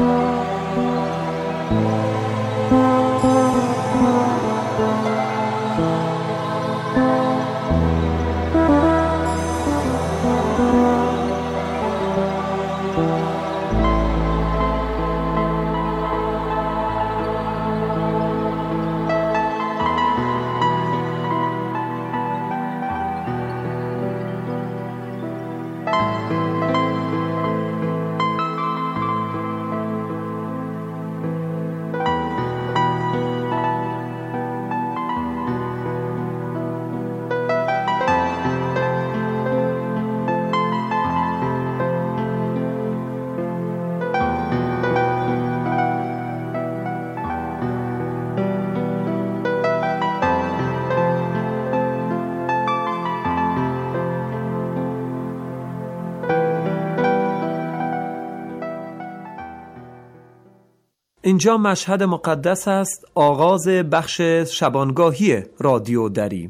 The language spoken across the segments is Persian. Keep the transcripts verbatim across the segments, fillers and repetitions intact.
اینجا مشهد مقدس است، آغاز بخش شبانگاهی رادیو دری.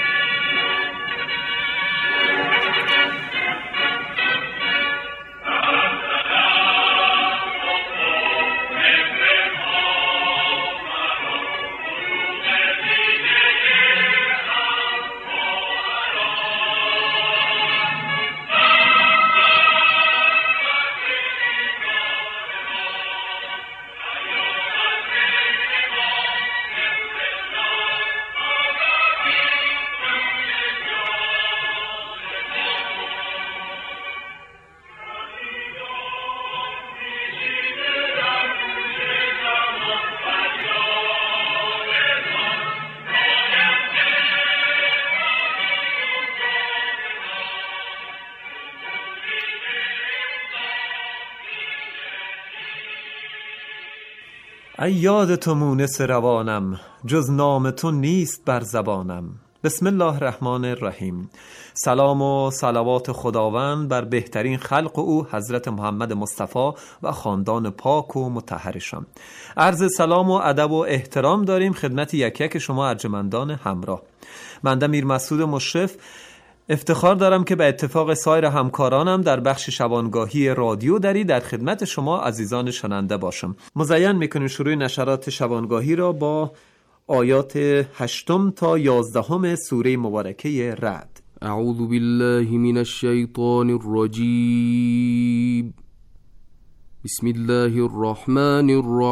ای یاد تو مونس روانم، جز نام تو نیست بر زبانم. بسم الله الرحمن الرحیم. سلام و صلوات خداوند بر بهترین خلق او حضرت محمد مصطفی و خاندان پاک و مطهرشان. عرض سلام و ادب و احترام داریم خدمت یک یک شما ارجمندان همراه. بنده میر مسعود مشرف افتخار دارم که به اتفاق سایر همکارانم در بخش شبانگاهی رادیو دری در خدمت شما عزیزان شنونده باشم. مزین میکنیم شروع نشرات شبانگاهی را با آیات هشتم تا یازدهم سوره مبارکه رعد. اعوذ بالله من الشیطان الرجیم. بسم الله الرحمن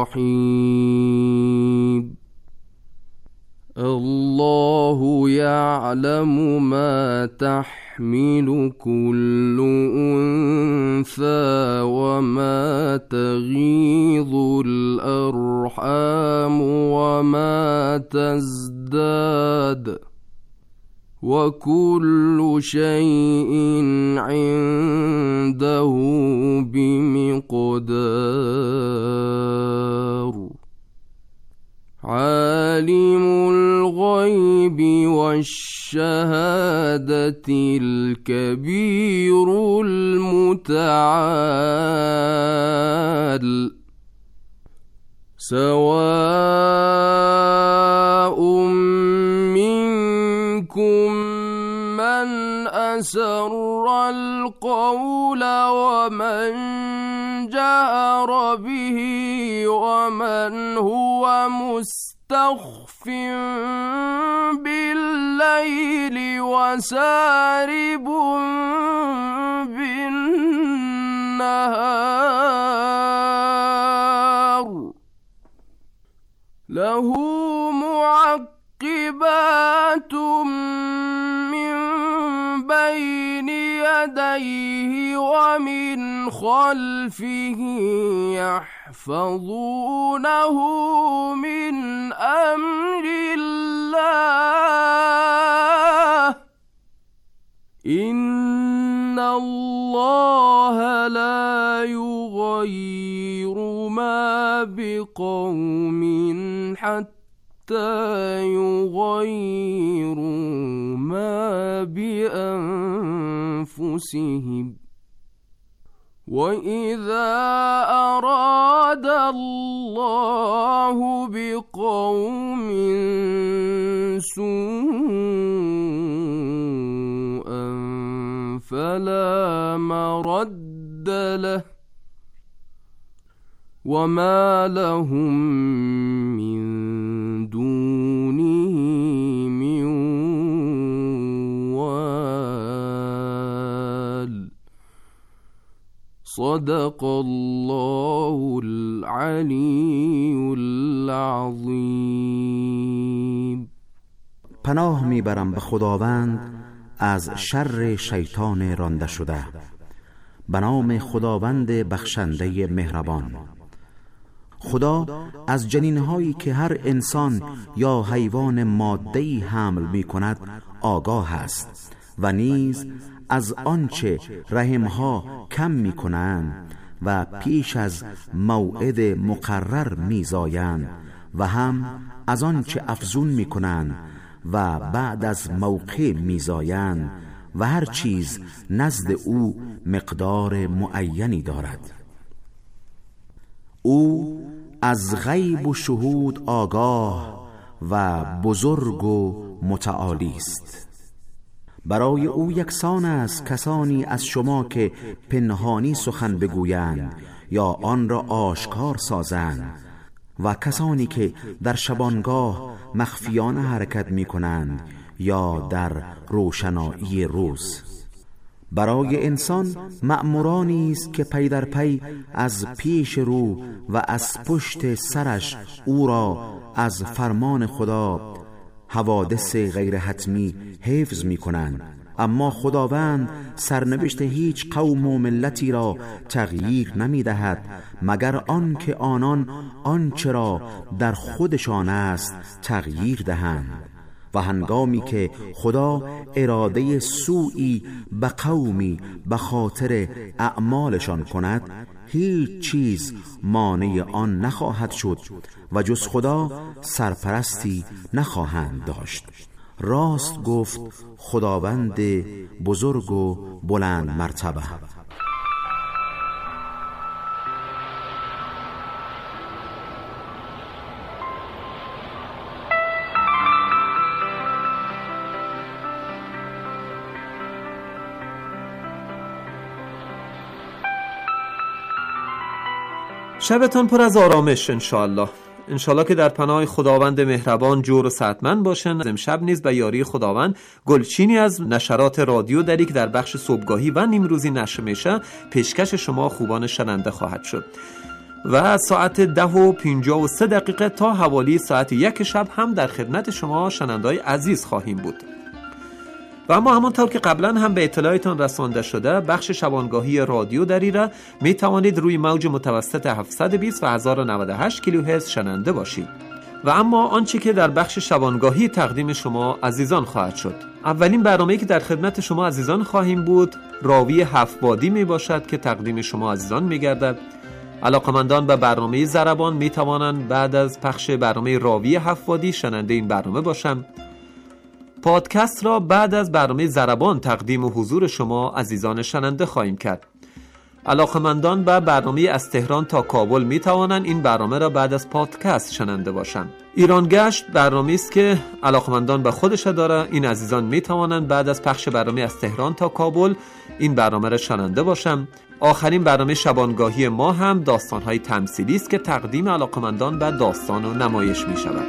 الرحیم. الله يعلم ما تحمل كل أنثى وما تغيض الأرحام وما تزداد وكل شيء عنده بمقدار. عالم الغيب والشهادة الكبير المتعال. سواء منكم من أسر القول ومن جهر به ومن هو مستخف بالليل وسارب بالنهار. له معقبات من بين يديه ومن خلفه يحفظونه من أمر الله. إن الله لا يغير ما بقوم حتى يغيروا ما بأنفسهم. وإذا أراد الله بقوم سوءا فلا مرد له وما لهم من دونه من وال. صدق الله العلی العظیم. پناه میبرم به خداوند از شر شیطان رانده شده. به نام خداوند بخشنده مهربان. خدا از جنینهایی که هر انسان یا حیوان ماده‌ای حمل می‌کند آگاه است و نیز از آنچه رحمها کم می‌کنند و پیش از موعد مقرر می‌زایند و هم از آنچه افزون می‌کنند و بعد از موقع می‌زایند و هر چیز نزد او مقدار معینی دارد. او از غیب و شهود آگاه و بزرگ و متعالی است. برای او یکسان است کسانی از شما که پنهانی سخن بگویند یا آن را آشکار سازند و کسانی که در شبانگاه مخفیانه حرکت می کنند یا در روشنایی روز. برای انسان مأمورانی است که پی در پی از پیش رو و از پشت سرش او را از فرمان خدا حوادث غیر حتمی حفظ می کنند. اما خداوند سرنوشت هیچ قوم و ملتی را تغییر نمی دهد مگر آن که آنان آنچه را در خودشان است تغییر دهند. و هنگامی که خدا اراده سوئی به قومی به خاطر اعمالشان کند هیچ چیز مانع آن نخواهد شد و جز خدا سرپرستی نخواهند داشت. راست گفت خداوند بزرگ و بلند مرتبه. شبتان پر از آرامش انشاءالله. انشاءالله که در پناه خداوند مهربان جور و صحتمند باشن. امشب نیز به یاری خداوند گلچینی از نشرات رادیو دری که در بخش صبحگاهی و نیمروزی نشر میشه پیشکش شما خوبان شنونده خواهد شد و از ساعت ده و پنجاه و سه دقیقه تا حوالی ساعت یک شب هم در خدمت شما شنونده‌های عزیز خواهیم بود. و اما همانطور که قبلا هم به اطلاعتان رسانده شده بخش شبانگاهی رادیو دری را می توانید روی موج متوسط هفتصد و بیست و هزار و نود و هشت کیلوهرتز شنونده باشید. و اما آنچه که در بخش شبانگاهی تقدیم شما عزیزان خواهد شد، اولین برنامه‌ای که در خدمت شما عزیزان خواهیم بود راوی هفت بادی می باشد که تقدیم شما عزیزان می گردد. علاقمندان به برنامه ضربان می توانند بعد از پخش برنامه راوی هفت بادی شنونده این برنامه باشند. پادکست را بعد از برنامه ضربان تقدیم و حضور شما عزیزان شنونده خواهیم کرد. علاقمندان به برنامه از تهران تا کابل می توانند این برنامه را بعد از پادکست شنونده باشند. ایران گشت برنامه است که علاقمندان به خودش داره. این عزیزان می توانند بعد از پخش برنامه از تهران تا کابل این برنامه را شنونده باشند. آخرین برنامه شبانگاهی ما هم داستان‌های تمثیلی است که تقدیم علاقمندان به داستان و نمایش می شود.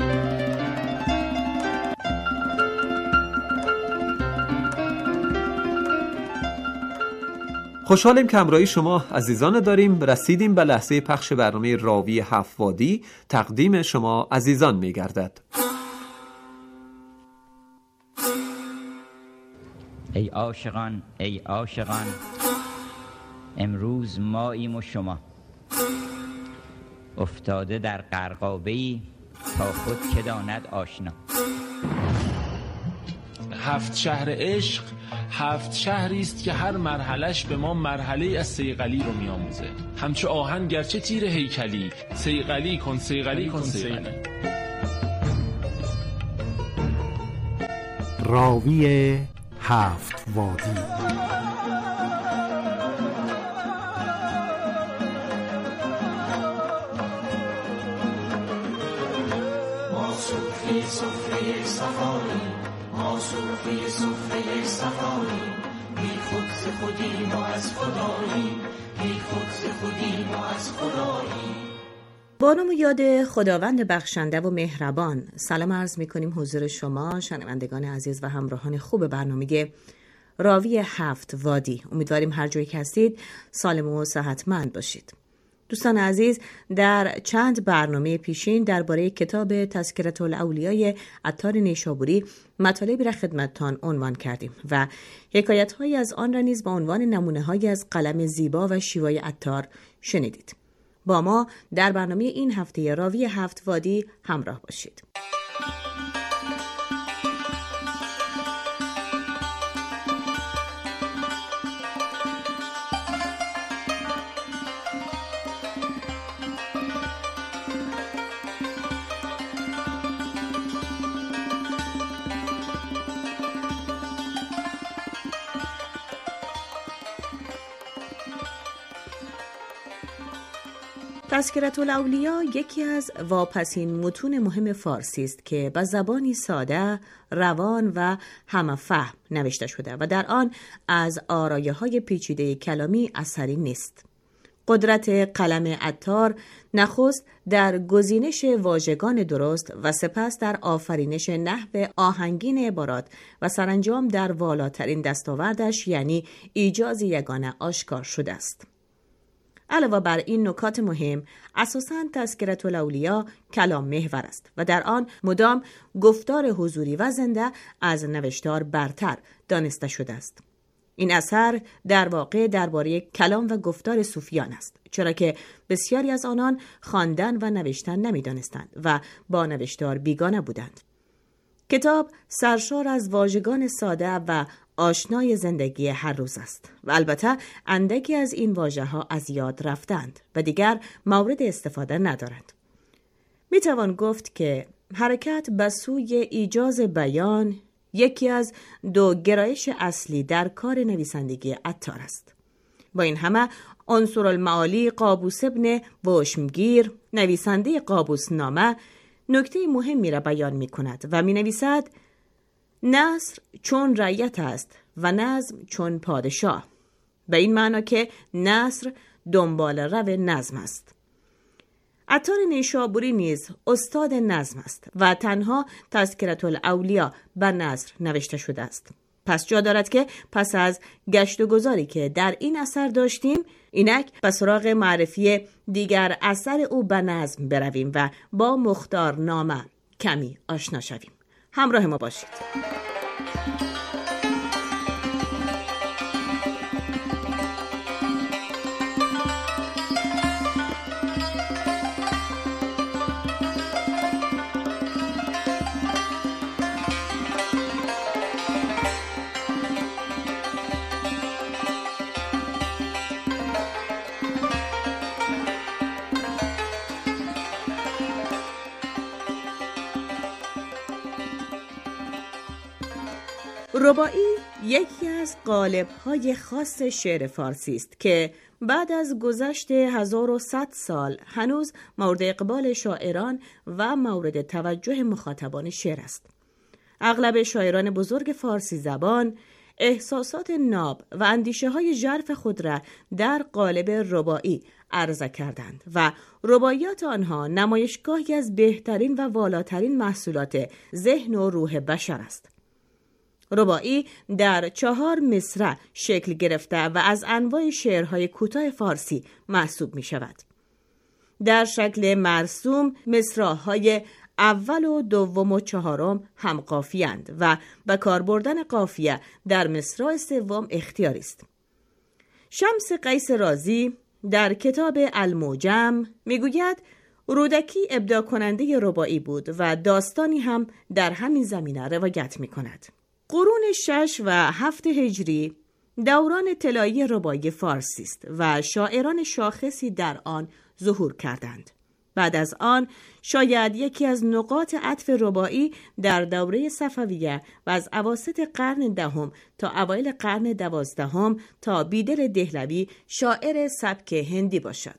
خوشحالیم که همراهی شما عزیزان داریم. رسیدیم به لحظه پخش برنامه راوی هفت وادی تقدیم شما عزیزان می گردد. ای عاشقان ای عاشقان امروز ماییم و شما افتاده در غرقابه‌ای تا خود که داند آشنا. هفت شهر عشق هفت شهری است که هر مرحلش به ما مرحله از صیقلی رو میآموزه. همچو آهن گرچه تیر هیکلی، صیقلی کن صیقلی کن صیقلی. راوی هفت وادی. ما صوفی صفحه صفایی، ما صوفی صفحه صفایی، بی خود ز خودیم و از خداییم، بی خود ز خودیم و از خداییم. با نام و یاد خداوند بخشنده و مهربان سلام عرض می‌کنیم حضور شما شنوندگان عزیز و همراهان خوب برنامه راوی هفت وادی. امیدواریم هر جایی که هستید سالم و صحتمند باشید. دوستان عزیز، در چند برنامه پیشین درباره کتاب تذکرة الاولیای عطار نیشابوری مطالبی را خدمتتان عنوان کردیم و حکایت‌هایی از آن را نیز با عنوان نمونه‌هایی از قلم زیبا و شیوای عطار شنیدید. با ما در برنامه این هفته راوی هفت وادی همراه باشید. تذکرة الاولیا یکی از واپسین متون مهم فارسی است که با زبانی ساده، روان و همفهم نوشته شده و در آن از آرایه‌های پیچیده کلامی اثری نیست. قدرت قلم عطار نخست در گزینش واژگان درست و سپس در آفرینش نحو آهنگین عبارات و سرانجام در والاترین دستاوردش یعنی ایجاز یگانه آشکار شده است. علاوه بر این نکات مهم، اساساً تذکرة الاولیا کلام محور است و در آن مدام گفتار حضوری و زنده از نوشتار برتر دانسته شده است. این اثر در واقع درباره کلام و گفتار صوفیان است، چرا که بسیاری از آنان خواندن و نوشتن نمی‌دانستند و با نوشتار بیگانه بودند. کتاب سرشار از واژگان ساده و آشنای زندگی هر روز است و البته اندکی از این واژه‌ها از یاد رفتند و دیگر مورد استفاده ندارند. می توان گفت که حرکت به سوی ایجاز بیان یکی از دو گرایش اصلی در کار نویسندگی عطار است. با این همه عنصر المعالی قابوس ابن وشمگیر نویسنده قابوس نامه نکته مهمی را بیان می کند و می نویسد: نثر چون رعیت است و نظم چون پادشاه، به این معنا که نثر دنبال رو نظم است. عطار نیشابوری نیز استاد نظم است و تنها تذکرة الاولیا به نثر نوشته شده است. پس جا دارد که پس از گشت و گذاری که در این اثر داشتیم، اینک به سراغ معرفی دیگر اثر او به نظم برویم و با مختار نامه کمی آشنا شویم. همراه ما باشید. رباعی یکی از قالب‌های خاص شعر فارسی است که بعد از گذشت هزار و صد سال هنوز مورد اقبال شاعران و مورد توجه مخاطبان شعر است. اغلب شاعران بزرگ فارسی زبان احساسات ناب و اندیشه‌های ژرف خود را در قالب رباعی عرضه کردند و رباعیات آنها نمایشگاهی از بهترین و والاترین محصولات ذهن و روح بشر است. رباعی در چهار مصرع شکل گرفته و از انواع شعرهای کوتاه فارسی محسوب می شود. در شکل مرسوم مصرع‌های اول و دوم و چهارم هم قافیه‌اند و به کار بردن قافیه در مصرع سوم اختیاری است. شمس قیس رازی در کتاب المعجم میگوید رودکی ابداع کننده رباعی بود و داستانی هم در همین زمینه روایت می کند. قرون شش و هفت هجری دوران طلایی رباعی فارسی است و شاعران شاخصی در آن ظهور کردند. بعد از آن شاید یکی از نقاط عطف رباعی در دوره صفویه و از اواسط قرن دهم تا اوایل قرن دوازدهم تا بیدر دهلوی شاعر سبک هندی باشد.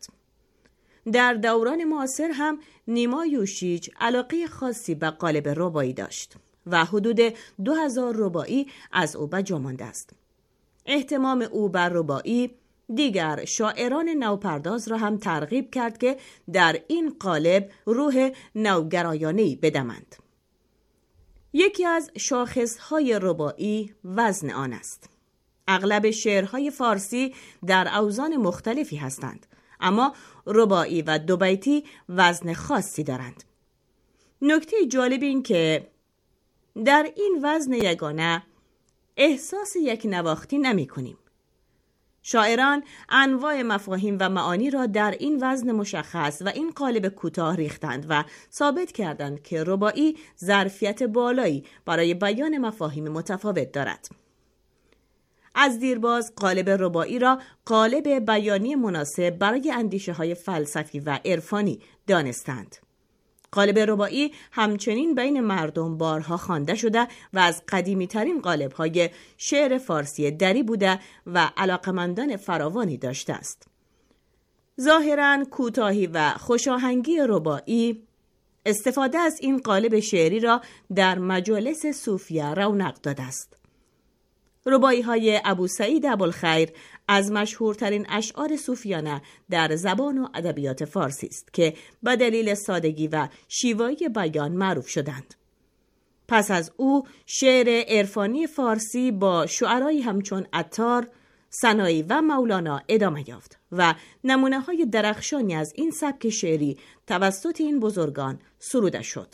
در دوران معاصر هم نیما یوشیج علاقه خاصی به قالب رباعی داشت و حدود دو هزار رباعی از او به جا مانده است. اهتمام او بر رباعی دیگر شاعران نوپرداز را هم ترغیب کرد که در این قالب روح نوگرایانه‌ای بدمند. یکی از شاخصهای رباعی وزن آن است. اغلب شعرهای فارسی در اوزان مختلفی هستند، اما رباعی و دوبیتی وزن خاصی دارند. نکته جالب این که در این وزن یگانه احساس یک نواختی نمی کنیم. شاعران انواع مفاهیم و معانی را در این وزن مشخص و این قالب کوتاه ریختند و ثابت کردند که رباعی ظرفیت بالایی برای بیان مفاهیم متفاوت دارد. از دیرباز قالب رباعی را قالب بیانی مناسب برای اندیشه‌های فلسفی و عرفانی دانستند. قالب رباعی همچنین بین مردم بارها خوانده شده و از قدیمی ترین قالب های شعر فارسی دری بوده و علاقمندان فراوانی داشته است. ظاهراً کوتاهی و خوشاهنگی رباعی استفاده از این قالب شعری را در مجالس صوفیه رونق داده است. رباعی های ابو سعید ابوالخیر از مشهورترین اشعار صوفیانه در زبان و ادبیات فارسی است که به دلیل سادگی و شیوایی بیان معروف شدند. پس از او شعر عرفانی فارسی با شعرایی همچون عطار، سنایی و مولانا ادامه یافت و نمونه های درخشانی از این سبک شعری توسط این بزرگان سروده شد.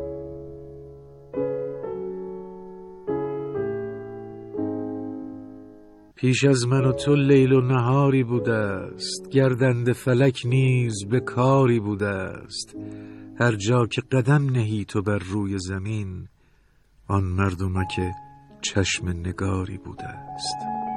پیش از من و تو لیل و نهاری بوده است، گردنده فلک نیز به کاری بوده است. هر جا که قدم نهی تو بر روی زمین، آن مردمک چشم نگاری بوده است.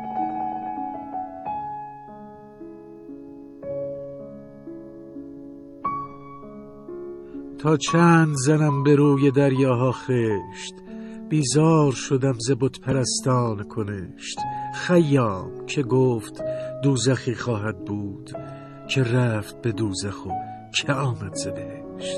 تا چند زنم به روی دریاها خشت، بیزار شدم ز بت پرستان کنشت. خیام که گفت دوزخی خواهد بود، که رفت به دوزخ و که آمد ز بهشت.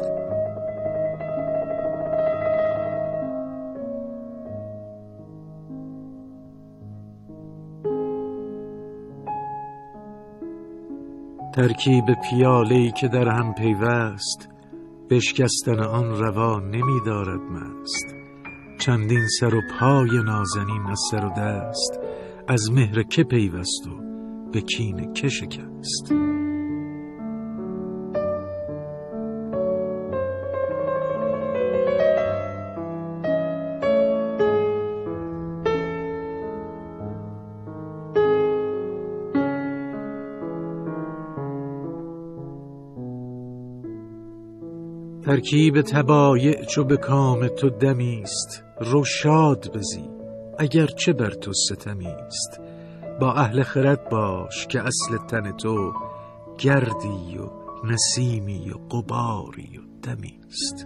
ترکیب پیاله‌ای که در هم پیوست، بشکستن آن روا نمی دارد مست. چندین سر و پای نازنین از سر و دست، از مهر که پیوست و به کین که شکست. ترکیب طبایع چو به کام تو دمیست، رو شاد بزی اگر چه بر تو ستمیست. با اهل خرد باش که اصل تن تو، گردی و نسیمی و غباری و دمیست.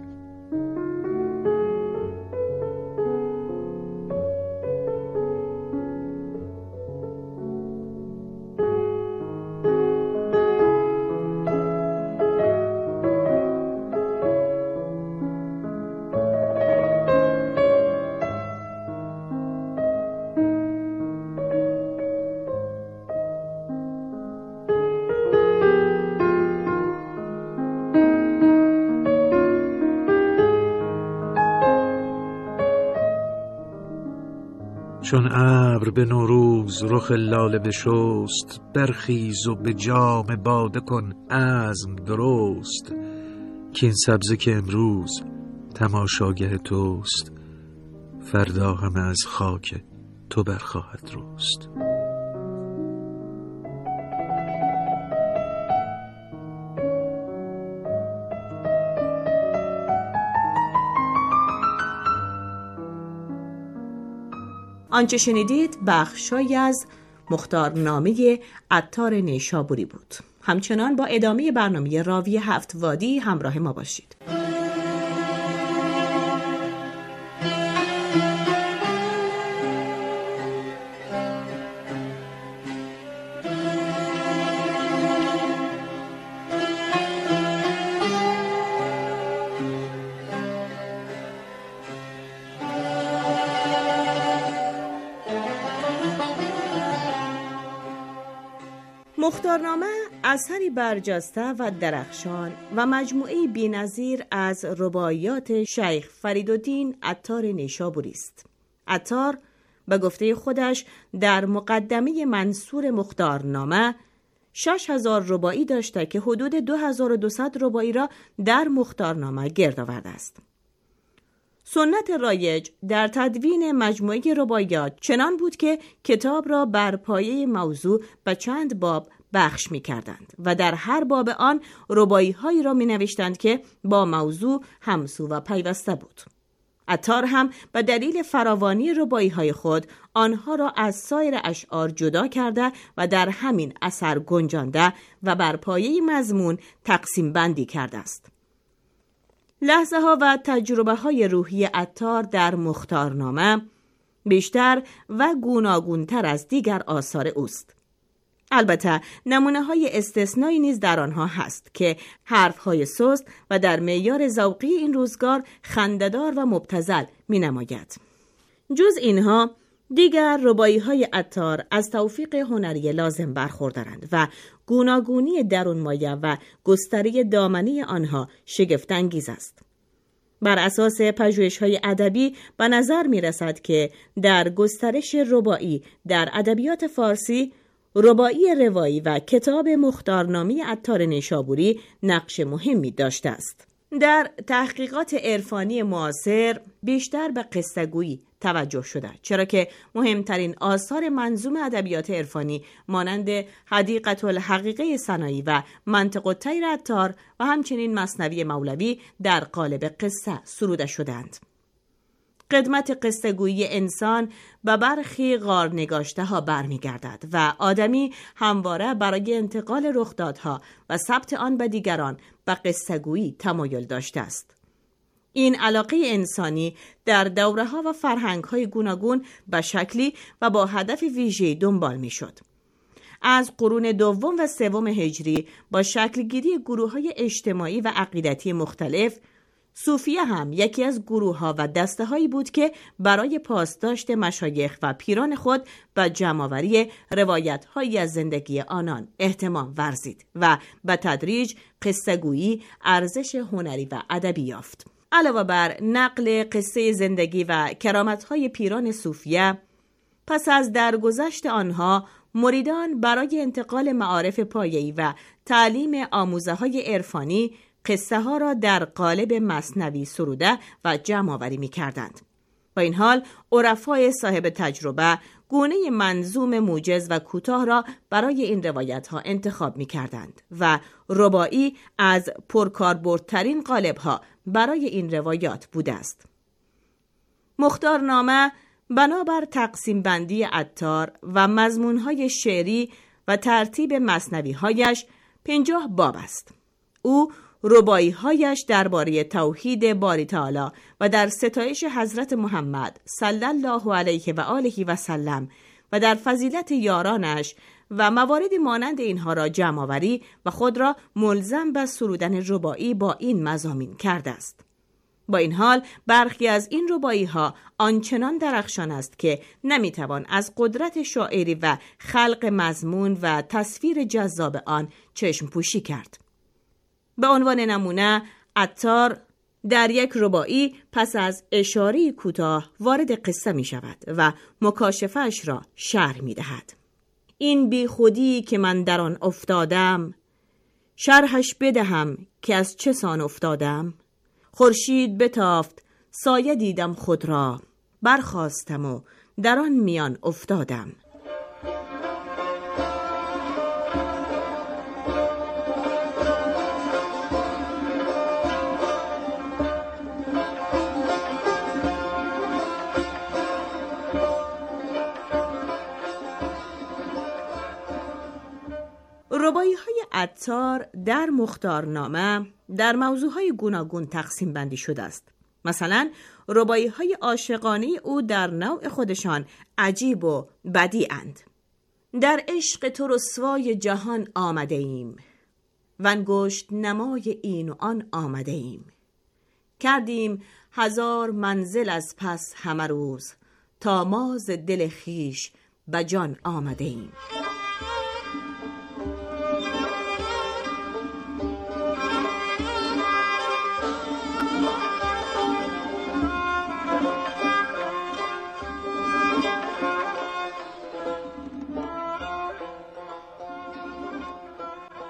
چون ابر به نوروز رخ لاله بشست، برخیز و به جام باده کن عزم درست. که این سبزه که امروز تماشاگه توست، فردا همه از خاک تو برخواهد رست. آنچه شنیدید بخشی از مختارنامه عطار نیشابوری بود. همچنان با ادامه برنامه راوی هفت وادی همراه ما باشید. مختارنامه اثری برجسته و درخشان و مجموعه بی‌نظیر از رباعیات شیخ فریدالدین عطار نیشابوری است. عطار به گفته خودش در مقدمه منصور مختارنامه شش هزار رباعی داشته که حدود دو هزار و دویست رباعی را در مختارنامه گرد آورده است. سنت رایج در تدوین مجموعه رباعیات چنان بود که کتاب را بر پایه موضوع به چند باب بخش می کردند و در هر باب آن رباعی هایی را می نوشتند که با موضوع همسو و پیوسته بود. عطار هم به دلیل فراوانی رباعی های خود آنها را از سایر اشعار جدا کرده و در همین اثر گنجانده و بر پایه مضمون تقسیم بندی کرده است. لحظه ها و تجربه های روحی عطار در مختارنامه بیشتر و گوناگونتر از دیگر آثار اوست. البته نمونه های استثنایی نیز در آنها هست که حرف های سست و در معیار ذوقی این روزگار خنده‌دار و مبتذل می نماید. جز اینها دیگر رباعی های عطار از توفیق هنری لازم برخوردارند و گوناگونی درون مایه و گستره دامنه آنها شگفت انگیز است. بر اساس پژوهش‌های ادبی به نظر می رسد که در گسترش رباعی در ادبیات فارسی رباعی روایی و کتاب مختارنامه عطار نیشابوری نقش مهمی داشته است. در تحقیقات عرفانی معاصر بیشتر به قصه‌گویی توجه شده، چرا که مهمترین آثار منظوم ادبیات عرفانی مانند حدیقة الحقیقه سنایی و منطق الطیر عطار و همچنین مثنوی مولوی در قالب قصه سروده شدند. قدمت قصه‌گویی انسان به برخی غارنگاشته ها برمیگردد و آدمی همواره برای انتقال رخدادها و ثبت آن به دیگران به قصه‌گویی تمایل داشته است. این علاقه انسانی در دوره‌ها و فرهنگ‌های گوناگون به شکلی و با هدف ویژه‌ای دنبال می‌شد. از قرون دوم و سوم هجری با شکلگیری گروه‌های اجتماعی و عقیدتی مختلف، صوفیه هم یکی از گروه‌ها و دسته‌هایی بود که برای پاسداشت مشایخ و پیران خود به جمع‌آوری روایت‌هایی از زندگی آنان اهتمام ورزید و به تدریج قصه‌گویی ارزش هنری و ادبی یافت. علاوه بر نقل قصه زندگی و کرامت‌های پیران صوفیه، پس از درگذشت آنها مریدان برای انتقال معارف پایه‌ای و تعلیم آموزه‌های عرفانی قصه ها را در قالب مثنوی سروده و جمع آوری می کردند. با این حال عرفای صاحب تجربه گونه منظوم موجز و کوتاه را برای این روایت ها انتخاب می کردند و رباعی از پرکاربردترین قالب ها برای این روایات بوده است. مختارنامه بنابر تقسیم بندی عطار و مضمون های شعری و ترتیب مثنوی هایش پنجاه باب است. او رباعی هایش درباره توحید باری تعالی و در ستایش حضرت محمد صلی الله علیه و آله و سلم و در فضیلت یارانش و مواردی مانند اینها را جمع آوری و خود را ملزم به سرودن رباعی با این مضامین کرده است. با این حال برخی از این رباعی ها آنچنان درخشان است که نمیتوان از قدرت شاعری و خلق مضمون و تصویر جذاب آن چشم پوشی کرد. به عنوان نمونه عطار در یک رباعی پس از اشاره کوتاه وارد قصه می شود و مکاشفه‌اش را شرح می دهد. این بی خودی که من در آن افتادم، شرحش بدهم که از چه سان افتادم. خورشید بتافت سایه دیدم خود را، برخاستم و در آن میان افتادم. رباعی های عطار در مختارنامه در موضوعهای گوناگون تقسیم بندی شده است. مثلا رباعی های عاشقانه او در نوع خودشان عجیب و بدیعند. در عشق تو رسوای جهان آمده ایم، و انگشت نمای این و آن آمده ایم. کردیم هزار منزل از پس همه روز، تا ما ز دل خویش به جان آمده ایم.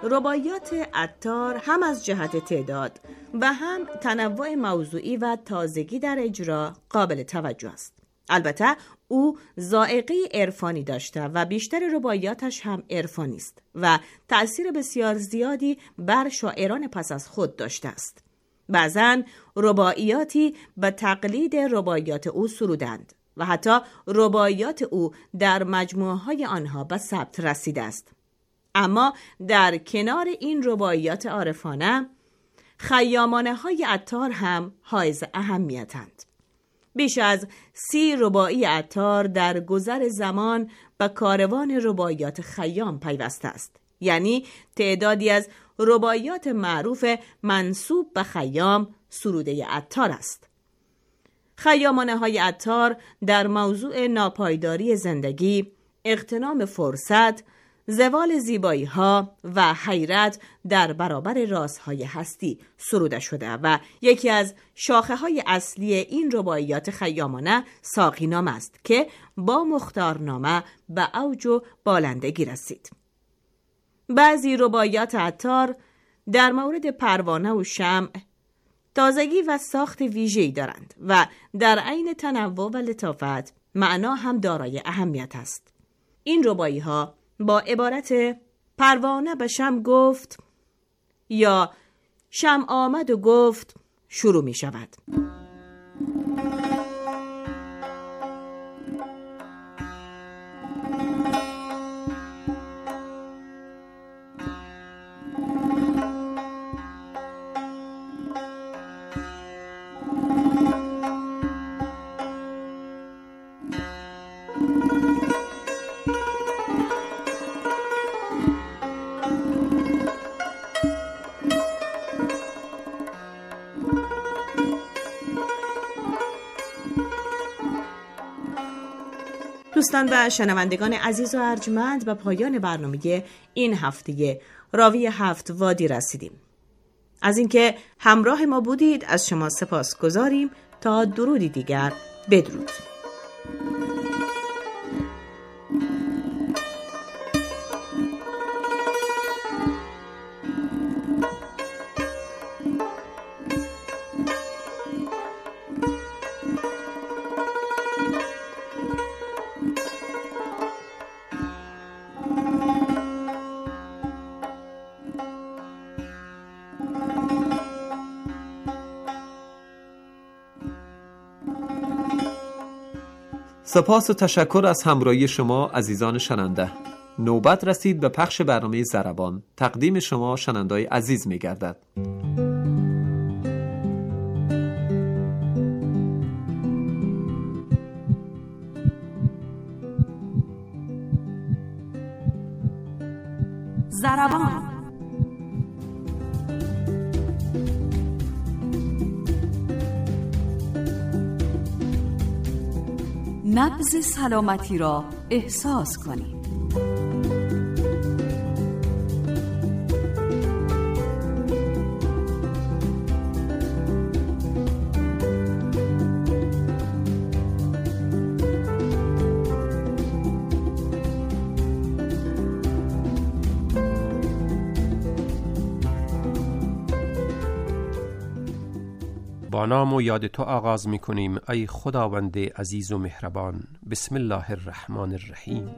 رباعیات عطار هم از جهت تعداد و هم تنوع موضوعی و تازگی در اجرا قابل توجه است. البته او ذائقه عرفانی داشته و بیشتر رباعیاتش هم عرفانی است و تأثیر بسیار زیادی بر شاعران پس از خود داشته است. بعضن رباعیاتی به تقلید رباعیات او سرودند و حتی رباعیات او در مجموعه‌های آنها به ثبت رسیده است. اما در کنار این رباعیات عارفانه، خیامانه های عطار هم حائز اهمیتند. بیش از سی رباعی عطار در گذر زمان به کاروان رباعیات خیام پیوسته است، یعنی تعدادی از رباعیات معروف منسوب به خیام سروده عطار است. خیامانه های عطار در موضوع ناپایداری زندگی، اغتنام فرصت، زوال زیبایی ها و حیرت در برابر رازهای هستی سروده شده و یکی از شاخه های اصلی این رباعیات خیامانه ساقینامه است که با مختارنامه به اوج و بالندگی رسید. بعضی رباعیات عطار در مورد پروانه و شمع تازگی و ساخت ویژه‌ای دارند و در عین تنوع و لطافت معنا هم دارای اهمیت است. این رباعی ها با عبارت پروانه به شمع گفت یا شمع آمد و گفت شروع می شود. دوستان و شنوندگان عزیز و ارجمند، به پایان برنامه این هفته راوی هفت وادی رسیدیم. از اینکه همراه ما بودید از شما سپاس گذاریم. تا درودی دیگر، بدرود. سپاس و تشکر از همراهی شما عزیزان شنونده. نوبت رسید به پخش برنامه ضربان. تقدیم شما شنونده‌های عزیز می گردد. ضربان. نبض سلامتی را احساس کنید. با نام و یاد تو آغاز می کنیم ای خداوند عزیز و مهربان. بسم الله الرحمن الرحیم.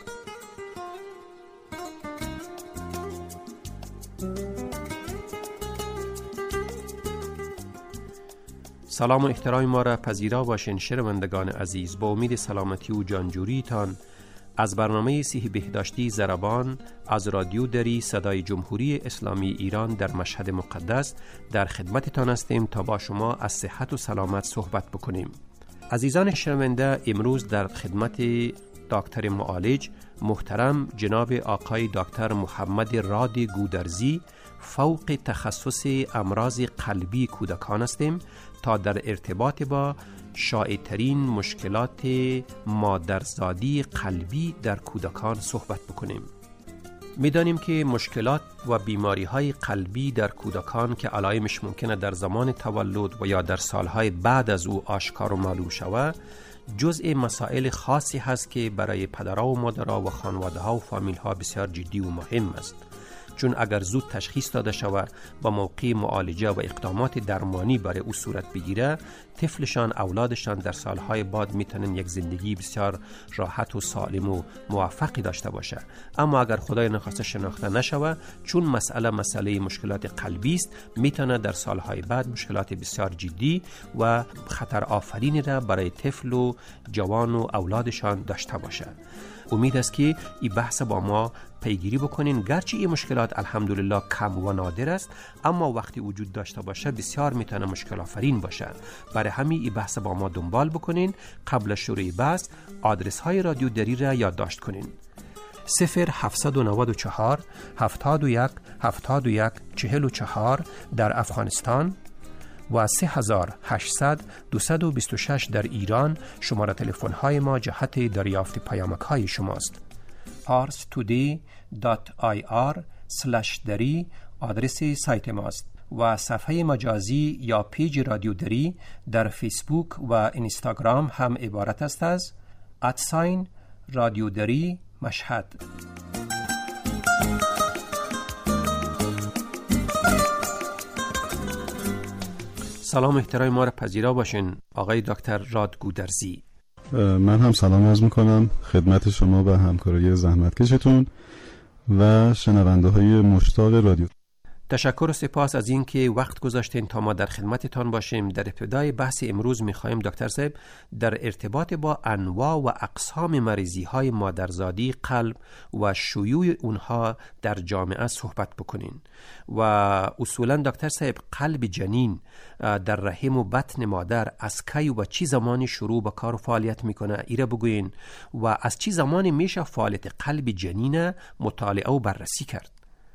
سلام و احترام ما را پذیرا باشین شنوندگان عزیز. با امید سلامتی و جانجوریتان از برنامه صحیح بهداشتی ضربان از رادیو دری صدای جمهوری اسلامی ایران در مشهد مقدس در خدمتتان هستیم تا با شما از صحت و سلامت صحبت بکنیم. عزیزان شنونده، امروز در خدمت دکتر معالج محترم جناب آقای دکتر محمد راد گودرزی فوق تخصص امراض قلبی کودکان هستیم تا در ارتباط با شایع‌ترین مشکلات مادرزادی قلبی در کودکان صحبت بکنیم. می‌دانیم که مشکلات و بیماری‌های قلبی در کودکان که علائمش ممکنه در زمان تولد و یا در سالهای بعد از او آشکار و معلوم شود، جزء مسائل خاصی هست که برای پدرها و مادرها و خانواده‌ها و فامیل‌ها بسیار جدی و مهم است. چون اگر زود تشخیص داده شود با موقع معالجه و اقدامات درمانی برای او صورت بگیره، طفلشان اولادشان در سالهای بعد میتونن یک زندگی بسیار راحت و سالم و موفقی داشته باشه. اما اگر خدای نخواسته شناخته نشود، چون مسئله مسئله مشکلات قلبی است، میتونه در سالهای بعد مشکلات بسیار جدی و خطر آفرینی را برای طفل و جوان و اولادشان داشته باشه. امید است که این بحث با ما پیگیری بکنین. گرچه این مشکلات الحمدلله کم و نادر است، اما وقتی وجود داشته باشه بسیار میتونه مشکل آفرین باشه. برای همین این بحث با ما دنبال بکنین. قبل شروع بحث آدرس های رادیو دری را یادداشت کنین: صفر هفتصد و نود و چهار هفتاد و یک هفتاد و یک چهل و چهار در افغانستان و سه هزار و هشتصد دویست و بیست و شش در ایران. شماره تلفن های ما جهت دریافت پیامک های شماست. پارس تودی دات آی آر سلش دری آدرس سایت ماست و صفحه مجازی یا پیج رادیو دری در فیسبوک و اینستاگرام هم عبارت است از ادساین رادیو دری مشهد. سلام احترام ما را پذیرا باشین آقای دکتر راد گودرزی. من هم سلام عرض میکنم خدمت شما و همکارای زحمتکشتون و شنونده های مشتاق رادیو. تشکر و سپاس از اینکه وقت گذاشتین تا ما در خدمتتان باشیم. در ابتدای بحث امروز میخوایم دکتر صاحب در ارتباط با انواع و اقسام مریضی های مادرزادی قلب و شیوع اونها در جامعه صحبت بکنین. و اصولا دکتر صاحب قلب جنین در رحم و بطن مادر از کی و چی زمانی شروع به کار و فعالیت میکنه ایره بگوین، و از چی زمانی میشه فعالیت قلب جنین مطالعه و بررسی کرد؟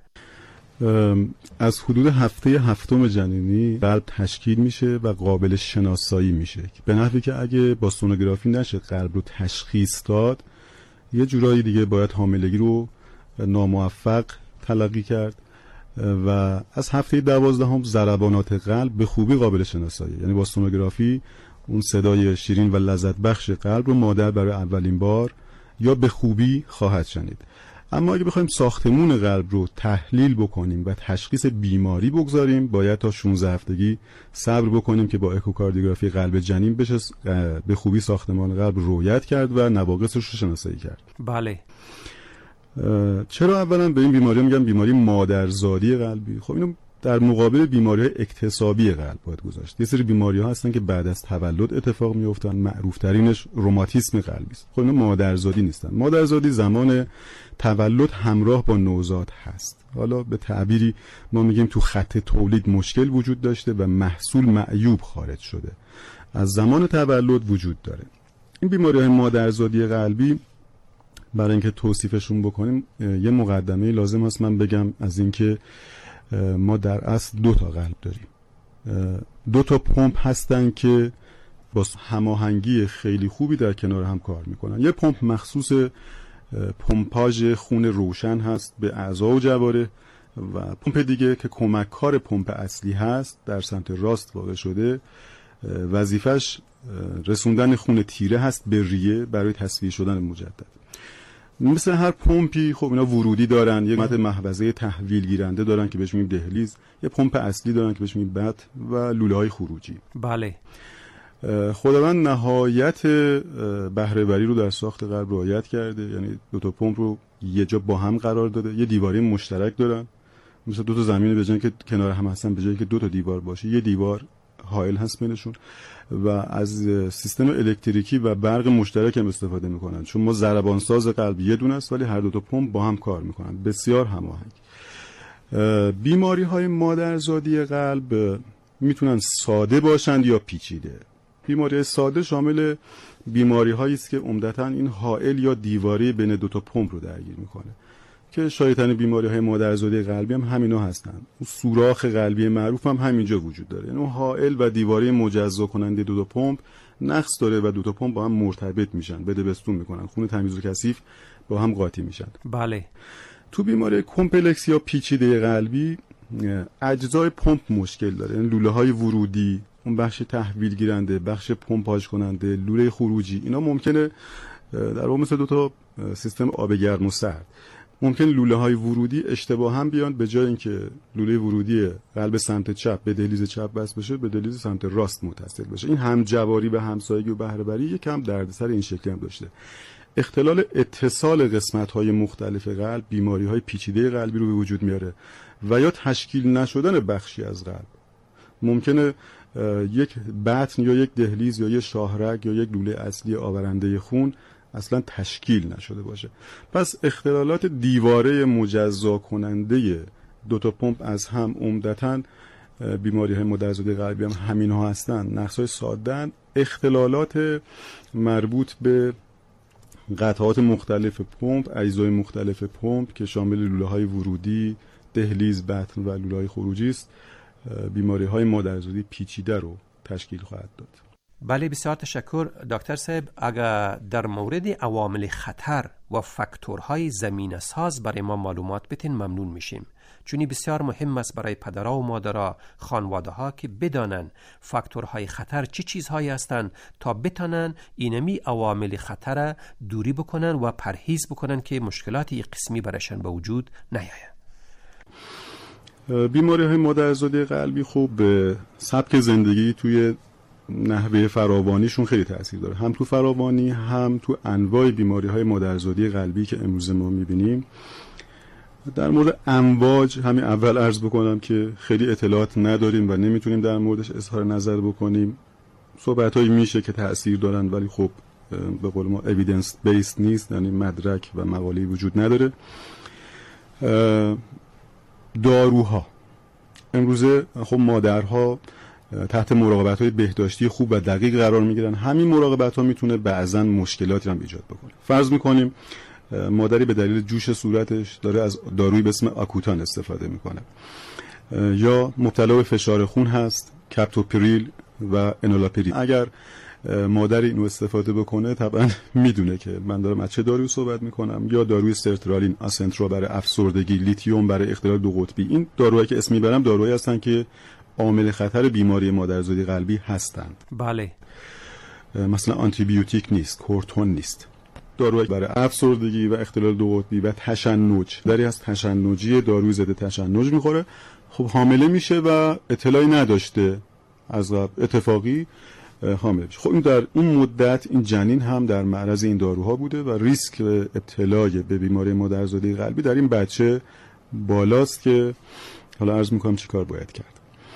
از حدود هفته هفتم جنینی قلب تشکیل میشه و قابل شناسایی میشه، به نحوی که اگه با سونوگرافی نشه قلب رو تشخیص داد، یه جورایی دیگه باید حاملگی رو ناموفق تلقی کرد. و از هفته دوازدهم ضربانات قلب به خوبی قابل شناسایی، یعنی با سونوگرافی اون صدای شیرین و لذت بخش قلب رو مادر برای اولین بار یا به خوبی خواهد شنید. اما اگه بخوایم ساختمون قلب رو تحلیل بکنیم و تشخیص بیماری بگذاریم، باید تا شانزده هفتگی صبر بکنیم که با اکوکاردیوگرافی قلب جنین بشه به خوبی ساختمان قلب رویت کرد و نواقصش رو شناسایی کرد. بله. چرا اولا به این بیماری میگم بیماری مادرزادی قلبی؟ خب اینو در مقابل بیماری‌های اکتسابی قلب باید گذاشت. یه سری بیماری‌ها هستن که بعد از تولد اتفاق میافتن، معروف ترینش روماتیسم قلبی است. خب اینا مادرزادی نیستن. مادرزادی زمان تولد همراه با نوزاد هست. حالا به تعبیری ما میگیم تو خط تولید مشکل وجود داشته و محصول معیوب خارج شده. از زمان تولد وجود داره. این بیماری‌های مادرزادی قلبی برای اینکه توصیفشون بکنیم یه مقدمه لازم هست من بگم از اینکه ما در اصل دو تا قلب داریم. دو تا پمپ هستن که با هماهنگی خیلی خوبی در کنار هم کار میکنن. یه پمپ مخصوص پمپاژ خون روشن هست به اعضا و جواره و پمپ دیگه که کمککار پمپ اصلی هست در سمت راست واقع شده، وظیفش رسوندن خون تیره هست به ریه برای تصفیه شدن مجدد. مثل هر پمپی خب اینا ورودی دارن، یک مت محفظه تحویل گیرنده دارن که بهش میگیم دهلیز، یه پمپ اصلی دارن که بهش میگیم بط و لوله‌های خروجی. بله. خداوند نهایت بهره وری رو در ساخت قلب رعایت کرده، یعنی دو تا پمپ رو یه جا با هم قرار داده، یه دیواری مشترک دارن، مثل دو تا زمین به جای که کنار هم هستن به جای که دو تا دیوار باشه یه دیوار حائل هست بینشون و از سیستم الکتریکی و برق مشترک هم استفاده میکنن، چون ما ضربان ساز قلب یه دونه است ولی هر دو تا پمپ با هم کار میکنن، بسیار هماهنگ. بیماری های مادرزادی قلب میتونن ساده باشند یا پیچیده. بیماری ساده شامل بیماری هایی است که عمدتاً این حائل یا دیواری بین دو تا پمپ رو درگیر میکنه که شایع‌ترین بیماری های مادرزادی قلبی هم همینا هستن. اون سوراخ قلبی معروف هم همینجا وجود داره، یعنی اون حائل و دیواری مجزا کننده دو تا پمپ نقص داره و دو تا پمپ با هم مرتبط میشن، بده بستون میکنن، خون تمیز و کثیف با هم قاطی میشن. بله. تو بیماری کمپلکس یا پیچیده قلبی اجزای پمپ مشکل داره، یعنی لوله های ورودی، اون بخش تحویل گیرنده، بخش پمپاژ کننده، لوله خروجی، اینا ممکنه در واقع مثل دو تا سیستم آب گرم و سرد ممکن لوله های ورودی اشتباه هم بیان، به جای اینکه لوله ورودی قلب سمت چپ به دهلیز چپ وصل بشه، به دهلیز سمت راست متصل بشه. این همجواری و همسایگی و بهره وری یکم دردسر این شکلی هم داشته. اختلال اتصال قسمت‌های مختلف قلب بیماری‌های پیچیده قلبی رو به وجود میاره و یا تشکیل نشدن بخشی از قلب. ممکنه یک بطن یا یک دهلیز یا یک شاهرگ یا یک لوله اصلی آورنده خون اصلا تشکیل نشده باشه. پس اختلالات دیواره مجزا کننده دو تا پمپ از هم عمدتاً بیماری‌های مادرزادی قلبی هم همین ها هستن. نقص‌های ساده‌اند. اختلالات مربوط به قطعات مختلف پمپ، اجزای مختلف پمپ که شامل لوله‌های ورودی، دهلیز، بطن و لوله‌های خروجی است، بیماری‌های مادرزادی پیچیده رو تشکیل خواهد داد. بله، بسیار تشکر دکتر صاحب. اگر در مورد عوامل خطر و فاکتورهای زمینه ساز برای ما معلومات بتین ممنون میشیم، چون بسیار مهم است برای پدرها و مادرها، خانواده ها که بدانن فاکتورهای خطر چی چیزهایی هستند تا بتانن اینمی عوامل خطر دوری بکنن و پرهیز بکنن که مشکلاتی قسمی برایشان به وجود نیاید. بیماری های مادرزادی قلبی خوب به سبک زندگی توی نحوه فراوانیشون خیلی تأثیر داره، هم تو فراوانی هم تو انواع بیماری های مادرزادی قلبی که امروز ما میبینیم. در مورد امواج همین اول عرض بکنم که خیلی اطلاعات نداریم و نمیتونیم در موردش اظهار نظر بکنیم. صحبت‌هایی میشه که تأثیر دارن ولی خب به قول ما اویدنس بیس نیست، یعنی مدرک و مقاله‌ای وجود نداره. داروها امروزه خب مادرها تحت مراقبت‌های بهداشتی خوب و دقیق قرار میگیرن. همین مراقبت‌ها میتونه بعضن مشکلاتی هم ایجاد بکنه. فرض میکنیم مادری به دلیل جوش صورتش داره از دارویی به اسم آکوتان استفاده میکنه، یا مبتلا به فشار خون هست، کپتوپریل و انولاپریل. اگر مادری اینو استفاده بکنه طبعا میدونه که من دارم از چه دارویی صحبت میکنم، یا داروی سرترالین، آسنترا برای افسردگی، لیتیوم برای اختلال دو قطبی. این داروهایی که اسم میبرم داروهایی هستن که عامل خطر بیماری مادرزادی قلبی هستند. بله. مثلا آنتی بیوتیک نیست، کورتون نیست. داروهایی برای افسردگی و اختلال دو قطبی و تشنج، داری از تشنجی داروی ضد تشنج میخوره، خب حامله میشه و اطلاعی نداشته از قبل، اتفاقی حامله میشه. خب این در این مدت این جنین هم در معرض این داروها بوده و ریسک ابتلا به بیماری مادرزادی قلبی در این بچه بالاست که حالا عرض میکنم چی کار باید کرد.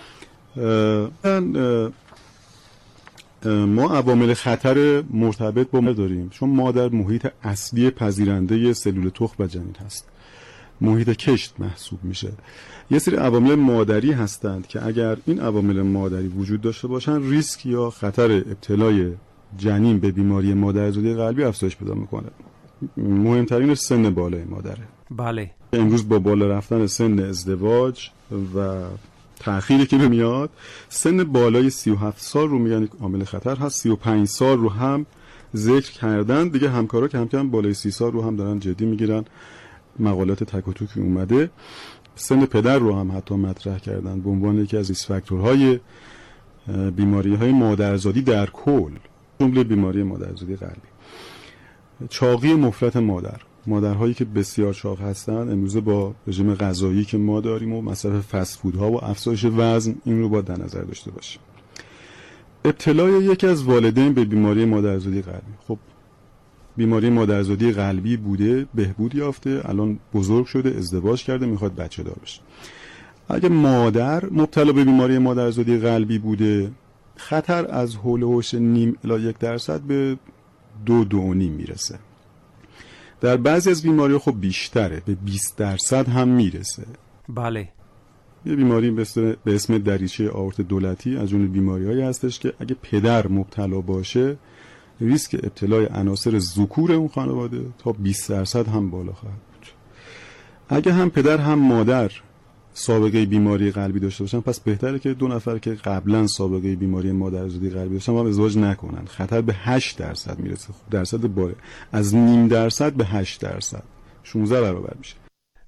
ما عوامل خطر مرتبط با ما داریم، چون مادر محیط اصلی پذیرنده سلول تخم و جنین هست، محیط کشت محسوب میشه. یه سری عوامل مادری هستند که اگر این عوامل مادری وجود داشته باشن ریسک یا خطر ابتلای جنین به بیماری مادرزادی قلبی افزایش پیدا میکنه. مهمترینش سن بالای مادره. بله. امروز با بالا رفتن سن ازدواج و تأخیری که میاد، سن بالای سی و هفت سال رو میگن عامل خطر هست. سی و پنج سال رو هم ذکر کردن دیگه، همکارا که هم کم بالای سی سال رو هم دارن جدی میگیرن، مقالات تک و توکی اومده. سن پدر رو هم حتی مطرح کردن به عنوان یکی از ریسک فاکتورهای بیماری‌های مادرزادی در کل، جمله بیماری مادرزادی قلبی. چاقی مفرط مادر، مادرهایی که بسیار چاق هستن امروزه با رژیم غذایی که ما داریم و مصرف فست فودها و افزایش وزن، این رو باید در نظر داشته باشیم. ابتلای یکی از والدین به بیماری مادرزادی قلبی، خب بیماری مادرزادی قلبی بوده، بهبود یافته، الان بزرگ شده، ازدواج کرده، میخواد بچه دار بشه. اگه مادر مبتلا به بیماری مادرزادی قلبی بوده، خطر از حول و حوش نیم الی یک درصد به دو دو و نیم میرسه. در بعضی از بیماری‌ها خب بیشتره، به بیست درصد هم میرسه. بله. یه بیماری به اسم دریچه آورت دولتی از جمله بیماری‌هایی هستش که اگه پدر مبتلا باشه ریسک ابتلای عناصر ذکور اون خانواده تا بیست درصد هم بالا خواهد بود. اگه هم پدر هم مادر سابقه بیماری قلبی داشته باشن، پس بهتره که دو نفر که قبلا سابقه بیماری مادرزادی قلبی داشتن هم ازدواج نکنن. خطر به هشت درصد میرسه، درصد بالا، از نیم درصد به هشت درصد، شانزده برابر میشه.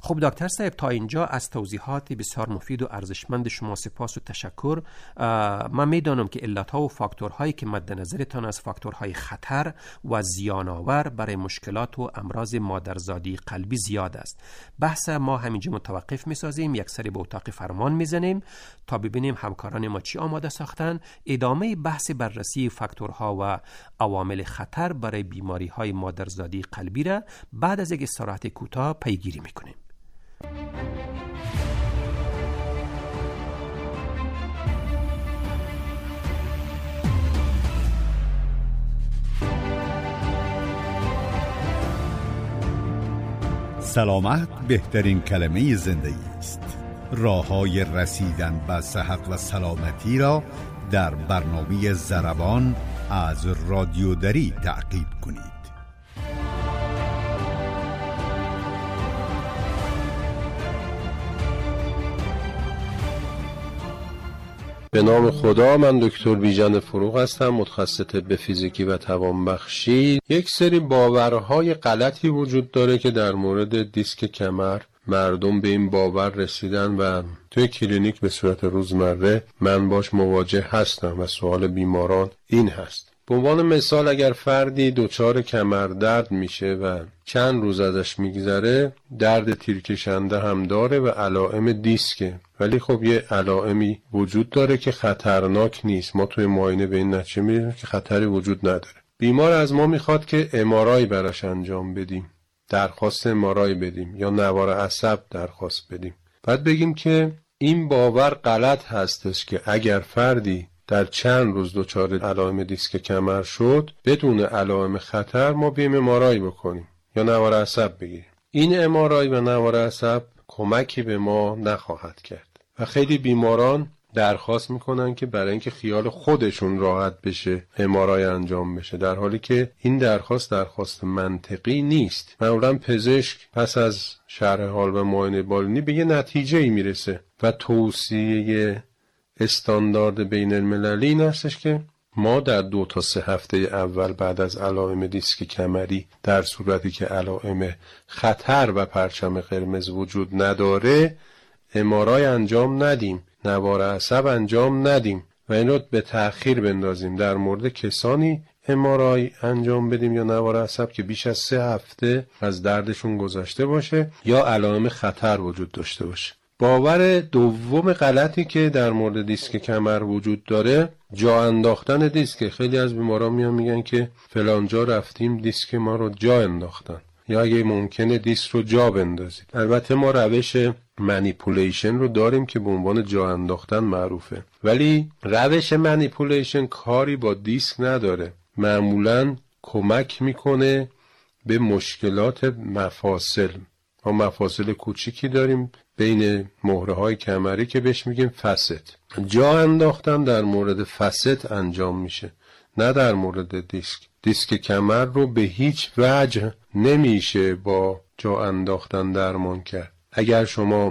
خب دکتر صاحب، تا اینجا از توضیحات بسیار مفید و ارزشمند شما سپاس و تشکر. من میدانم که علتها و فاکتورهایی که مد نظرتان از فاکتورهای خطر و زیان‌آور برای مشکلات و امراض مادرزادی قلبی زیاد است. بحث ما همینجا متوقف می‌سازیم، یک سری به اتاق فرمان میزنیم تا ببینیم همکاران ما چی آماده ساختن. ادامه بحث بررسی فاکتورها و عوامل خطر برای بیماری‌های مادرزادی قلبی را بعد از یک استراحت کوتاه پیگیری می‌کنیم. سلامت بهترین کلمه زندگی است. راه‌های رسیدن به صحت و سلامتی را در برنامه ضربان از رادیو دری تعقیب کنید. به نام خدا، من دکتر بیژن فروغ هستم، متخصص طب فیزیکی و توانبخشی. یک سری باورهای غلطی وجود داره که در مورد دیسک کمر مردم به این باور رسیدن و توی کلینیک به صورت روزمره من باش مواجه هستم و سوال بیماران این هست: به عنوان مثال اگر فردی دچار کمر درد میشه و چند روز ازش میگذره، درد تیرکشنده هم داره و علائم دیسکه، ولی خب یه علائمی وجود داره که خطرناک نیست. ما توی معاینه به این نتیجه میرسیم که خطری وجود نداره. بیمار از ما میخواد که ام آر آی براش انجام بدیم، درخواست ام آر آی بدیم یا نوار عصب درخواست بدیم. بعد بگیم که این باور غلط هستش که اگر فردی در چند روز دچار علائم دیسک کمر شد بدون علائم خطر ما بیایم ام آر آی بکنیم یا نوار عصب بگیریم. این ام آر آی و نوار عصب کمکی به ما نخواهد کرد و خیلی بیماران درخواست میکنن که برای اینکه خیال خودشون راحت بشه ام آر آی انجام بشه، در حالی که این درخواست درخواست منطقی نیست. معمولا پزشک پس از شرح حال و معاینه بالینی به یه نتیجه ای میرسه و توصیه استاندارد بین المللی این هستش که ما در دو تا سه هفته اول بعد از علائم دیسک کمری، در صورتی که علائم خطر و پرچم قرمز وجود نداره، ام آر آی انجام ندیم، نوار عصب انجام ندیم و این رو به تأخیر بندازیم. در مورد کسانی ام آر آی انجام بدیم یا نوار عصب که بیش از سه هفته از دردشون گذشته باشه یا علائم خطر وجود داشته باشه. باور دوم غلطی که در مورد دیسک کمر وجود داره، جا انداختن دیسک. خیلی از بیماران میان میگن که فلان جا رفتیم دیسک ما رو جا انداختن، یا اگه ممکنه دیسک رو جا بندازید. البته ما روش منیپولیشن رو داریم که به عنوان جا انداختن معروفه، ولی روش منیپولیشن کاری با دیسک نداره. معمولاً کمک میکنه به مشکلات مفاصل. ما مفاصل کوچیکی داریم بین مهره های کمری که بهش میگیم فست. جا انداختن در مورد فست انجام میشه، نه در مورد دیسک. دیسک کمر رو به هیچ وجه نمیشه با جا انداختن درمان کرد. اگر شما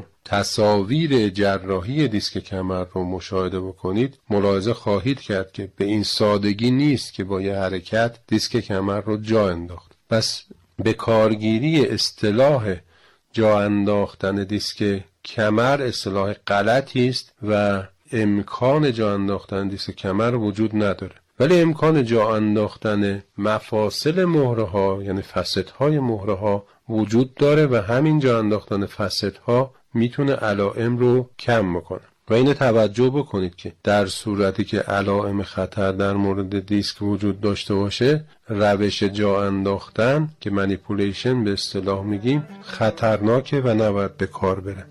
تصاویر جراحی دیسک کمر رو مشاهده بکنید، ملاحظه خواهید کرد که به این سادگی نیست که با یه حرکت دیسک کمر رو جا انداخت. پس به کارگیری اصطلاح جا انداختن دیسک کمر اصطلاح غلطی است و امکان جا انداختن دیسک کمر وجود نداره، ولی امکان جا انداختن مفاصل مهره ها یعنی فست های مهره ها وجود داره و همین جا انداختن فست ها میتونه علائم رو کم بکنه. و اینو توجه بکنید که در صورتی که علائم خطر در مورد دیسک وجود داشته باشه، روش جا انداختن که منیپولیشن به اصطلاح میگیم خطرناکه و نباید به کار بره.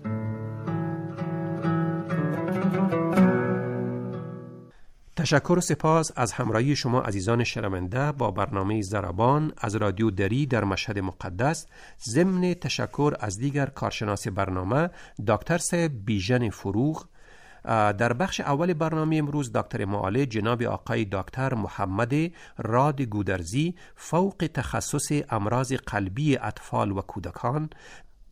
تشکر و سپاس از همراهی شما عزیزان شنونده با برنامه ضربان از رادیو دری در مشهد مقدس. ضمن تشکر از دیگر کارشناس برنامه دکتر صاحب بیژن فروغ. در بخش اول برنامه امروز دکتر معالج جناب آقای دکتر محمد راد گودرزی، فوق تخصص امراض قلبی اطفال و کودکان،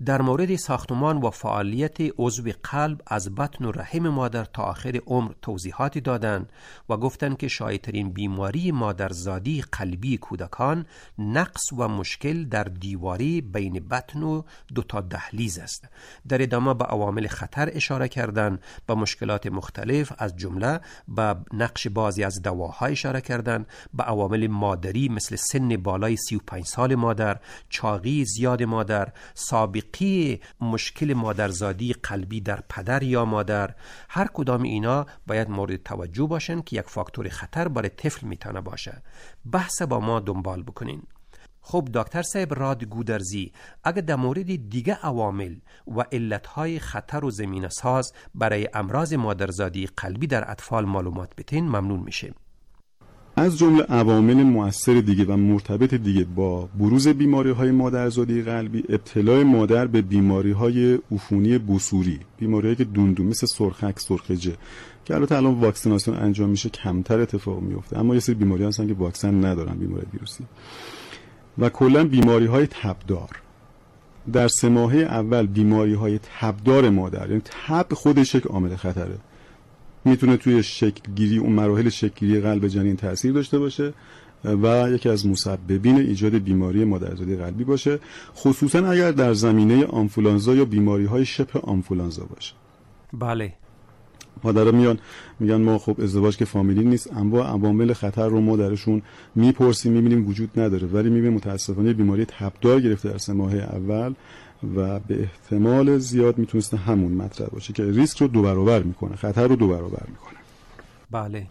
در مورد ساختمان و فعالیت عضو قلب از بطن و رحم مادر تا آخر عمر توضیحاتی دادند و گفتند که شایع‌ترین بیماری مادرزادی قلبی کودکان نقص و مشکل در دیواری بین بطن و دو تا دهلیز است. در ادامه به عوامل خطر اشاره کردند، به مشکلات مختلف از جمله به نقش بعضی از دواها اشاره کردند، به عوامل مادری مثل سن بالای سی و پنج سال مادر، چاقی زیاد مادر، سابقی مشکل مادرزادی قلبی در پدر یا مادر. هر کدام اینا باید مورد توجه باشن که یک فاکتور خطر برای طفل میتونه باشه. بحث با ما دنبال بکنین. خب دکتر صاحب راد گودرزی، اگر در مورد دیگه عوامل و علتهای خطر و زمینه ساز برای امراض مادرزادی قلبی در اطفال معلومات بتین ممنون میشه. از جمله عوامل مؤثر دیگه و مرتبط دیگه با بروز بیماری‌های مادرزادی قلبی، ابتلای مادر به بیماری‌های عفونی بصوری، بیماری‌هایی که دوندون مثل سرخک، سرخجه که البته الان واکسیناسیون انجام میشه کمتر اتفاق میفته، اما یه سری بیماری‌ها هستن که واکسن ندارن، بیماری ویروسی، و کلا بیماری‌های تبدار. در سه ماهه اول بیماری‌های تبدار مادر، یعنی تب خودش یک عامل خطره، میتونه توی شکلگیری اون مراحل شکلگیری قلب جنین تأثیر داشته باشه و یکی از مسببین ایجاد بیماری مادرزادی قلبی باشه، خصوصا اگر در زمینه آنفولانزا یا بیماری‌های شبه آنفولانزا باشه. بله. مادرها میان میگن ما خب ازدواج که فامیلی نیست، انواع عوامل خطر رو ما درشون میپرسیم میبینیم وجود نداره، ولی میبینیم متاسفانه بیماری تبدار گرفته در سه ماه اول و به احتمال زیاد میتونسته همون مطرح باشه که ریسک رو دو برابر میکنه، خطر رو دو برابر میکنه. بله.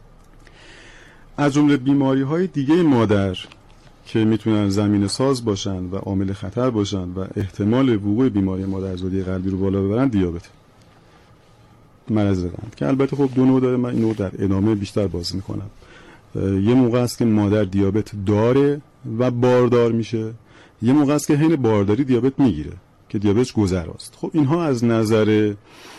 از جمله بیماری‌های دیگه مادر که میتونن زمینه ساز باشن و عامل خطر باشن و احتمال وقوع بیماری مادرزادی قلبی رو بالا ببرن، دیابت، مرض قند، که البته خب دو نوع داره، من اینو در ادامه بیشتر باز میکنم. یه موقع است که مادر دیابت داره و باردار میشه، یه موقع است که حین بارداری دیابت میگیره که دیابتش گذراست. خب اینها از نظر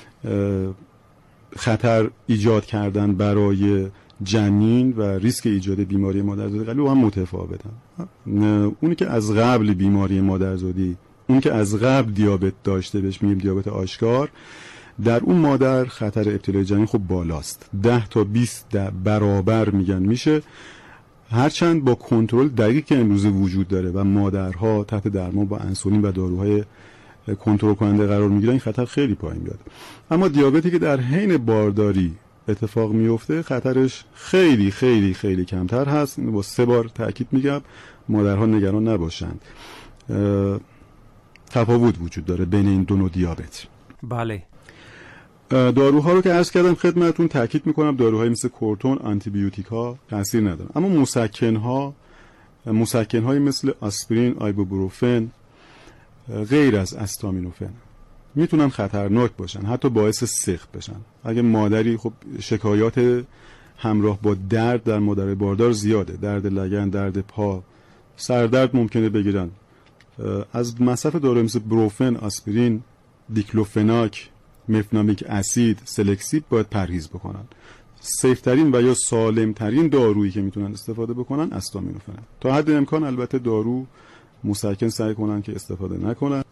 خطر ایجاد کردن برای جنین و ریسک ایجاد بیماری مادرزادی قلبی با هم متفاوتن. اونی که از قبل بیماری مادرزادی، اون که از قبل دیابت داشته، بهش میگیم دیابت آشکار، در اون مادر خطر ابتلای جنین خب بالاست، ده تا بیست برابر میگن میشه، هرچند با کنترل دقیق که امروز وجود داره و مادرها تحت درمان با انسولین و داروهای کنترل کننده قرار میگیرن، این خطر خیلی پایین میاد. اما دیابتی که در حین بارداری اتفاق میفته خطرش خیلی خیلی خیلی کمتر هست. اینو با سه بار تاکید میگم، مادرها نگران نباشند. تفاوت وجود داره بین این دو نوع دیابت. بله. داروها رو که عرض کردم خدمتتون، تاکید میکنم داروهای مثل کورتون، آنتی بیوتیک ها تاثیر ندارن، اما مسکن ها مسکن های مثل آسپرین، آیبوپروفن غیر از استامینوفن میتونن خطرناک باشن، حتی باعث سقط بشن. اگه مادری خب شکایات همراه با درد در مادر باردار زیاده، درد لگن، درد پا، سردرد ممکنه بگیرن، از مصرف داروهای مثل بروفن، آسپرین، دیکلوفناک، مفنامیک اسید، سلکسید باید پرهیز بکنن. سیفترین و یا سالمترین دارویی که میتونن استفاده بکنن استامینوفن. تا حد امکان البته دارو مسکن سعی کنن که استفاده نکنن.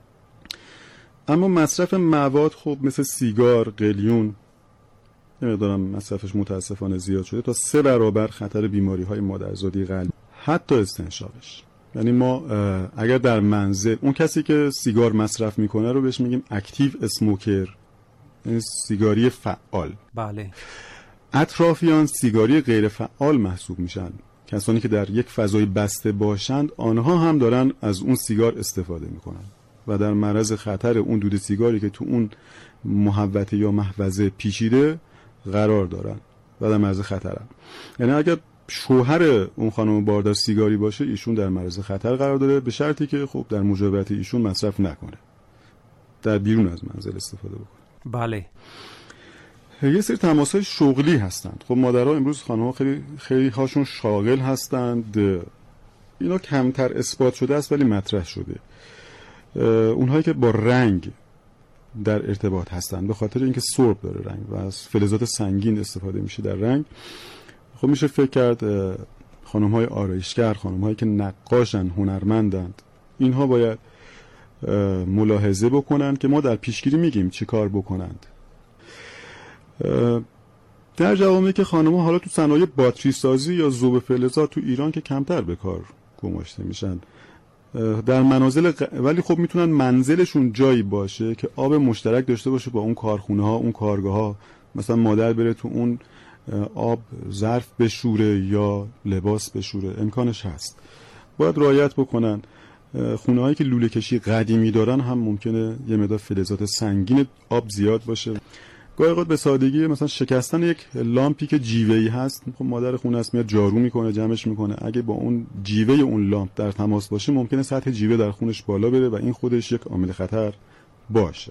اما مصرف مواد خب مثل سیگار، قلیون، نمیدونم مصرفش متاسفانه زیاد شده، تا سه برابر خطر بیماری های مادرزادی قلبی، حتی استنشاقش. یعنی ما اگر در منزل اون کسی که سیگار مصرف میکنه رو بهش میگیم اکتیو اسموکر، یعنی سیگاری فعال. بله. اطرافیان سیگاری غیر فعال محسوب میشن، کسانی که در یک فضای بسته باشند آنها هم دارن از اون سیگار استفاده میکنن و در معرض خطر اون دود سیگاری که تو اون محوطه یا محفظه پیچیده قرار دارن و در معرض خطرن. یعنی اگر شوهر اون خانم باردار سیگاری باشه، ایشون در معرض خطر قرار داره، به شرطی که خب در مجاورت ایشون مصرف نکنه، در بیرون از منزل استفاده بکنه. بله. یه سری تماس‌های شغلی هستند. خب مادرها امروز خانم‌ها خیلی خیلی هاشون شاغل هستند، اینا کمتر اثبات شده است ولی مطرح شده. اونهایی که با رنگ در ارتباط هستند به خاطر اینکه سرب داره رنگ و از فلزات سنگین استفاده میشه در رنگ، خب میشه فکر کرد خانم‌های آرایشگر، خانم‌هایی که نقاشن، هنرمندند، اینها باید ملاحظه بکنن که ما در پیشگیری میگیم چی کار بکنند. در جوامعی که خانم‌ها حالا تو صنایع باتری سازی یا ذوب فلزات تو ایران که کمتر به کار گماشته میشن، در منازل ق... ولی خب میتونن منزلشون جایی باشه که آب مشترک داشته باشه با اون کارخونه ها، اون کارگاه ها. مثلا مادر بره تو اون آب ظرف بشوره یا لباس بشوره، امکانش هست. باید رعایت بکنن. خونه هایی که لوله کشی قدیمی دارن هم ممکنه یه مقدار فلزات سنگین آب زیاد باشه. گاهی اوقات به سادگی مثلا شکستن یک لامپی که جیوه‌ای هست، خب مادر خونه است میاد جارو میکنه، جمعش میکنه، اگه با اون جیوه اون لامپ در تماس باشه ممکنه سطح جیوه در خونش بالا بره و این خودش یک عامل خطر باشه.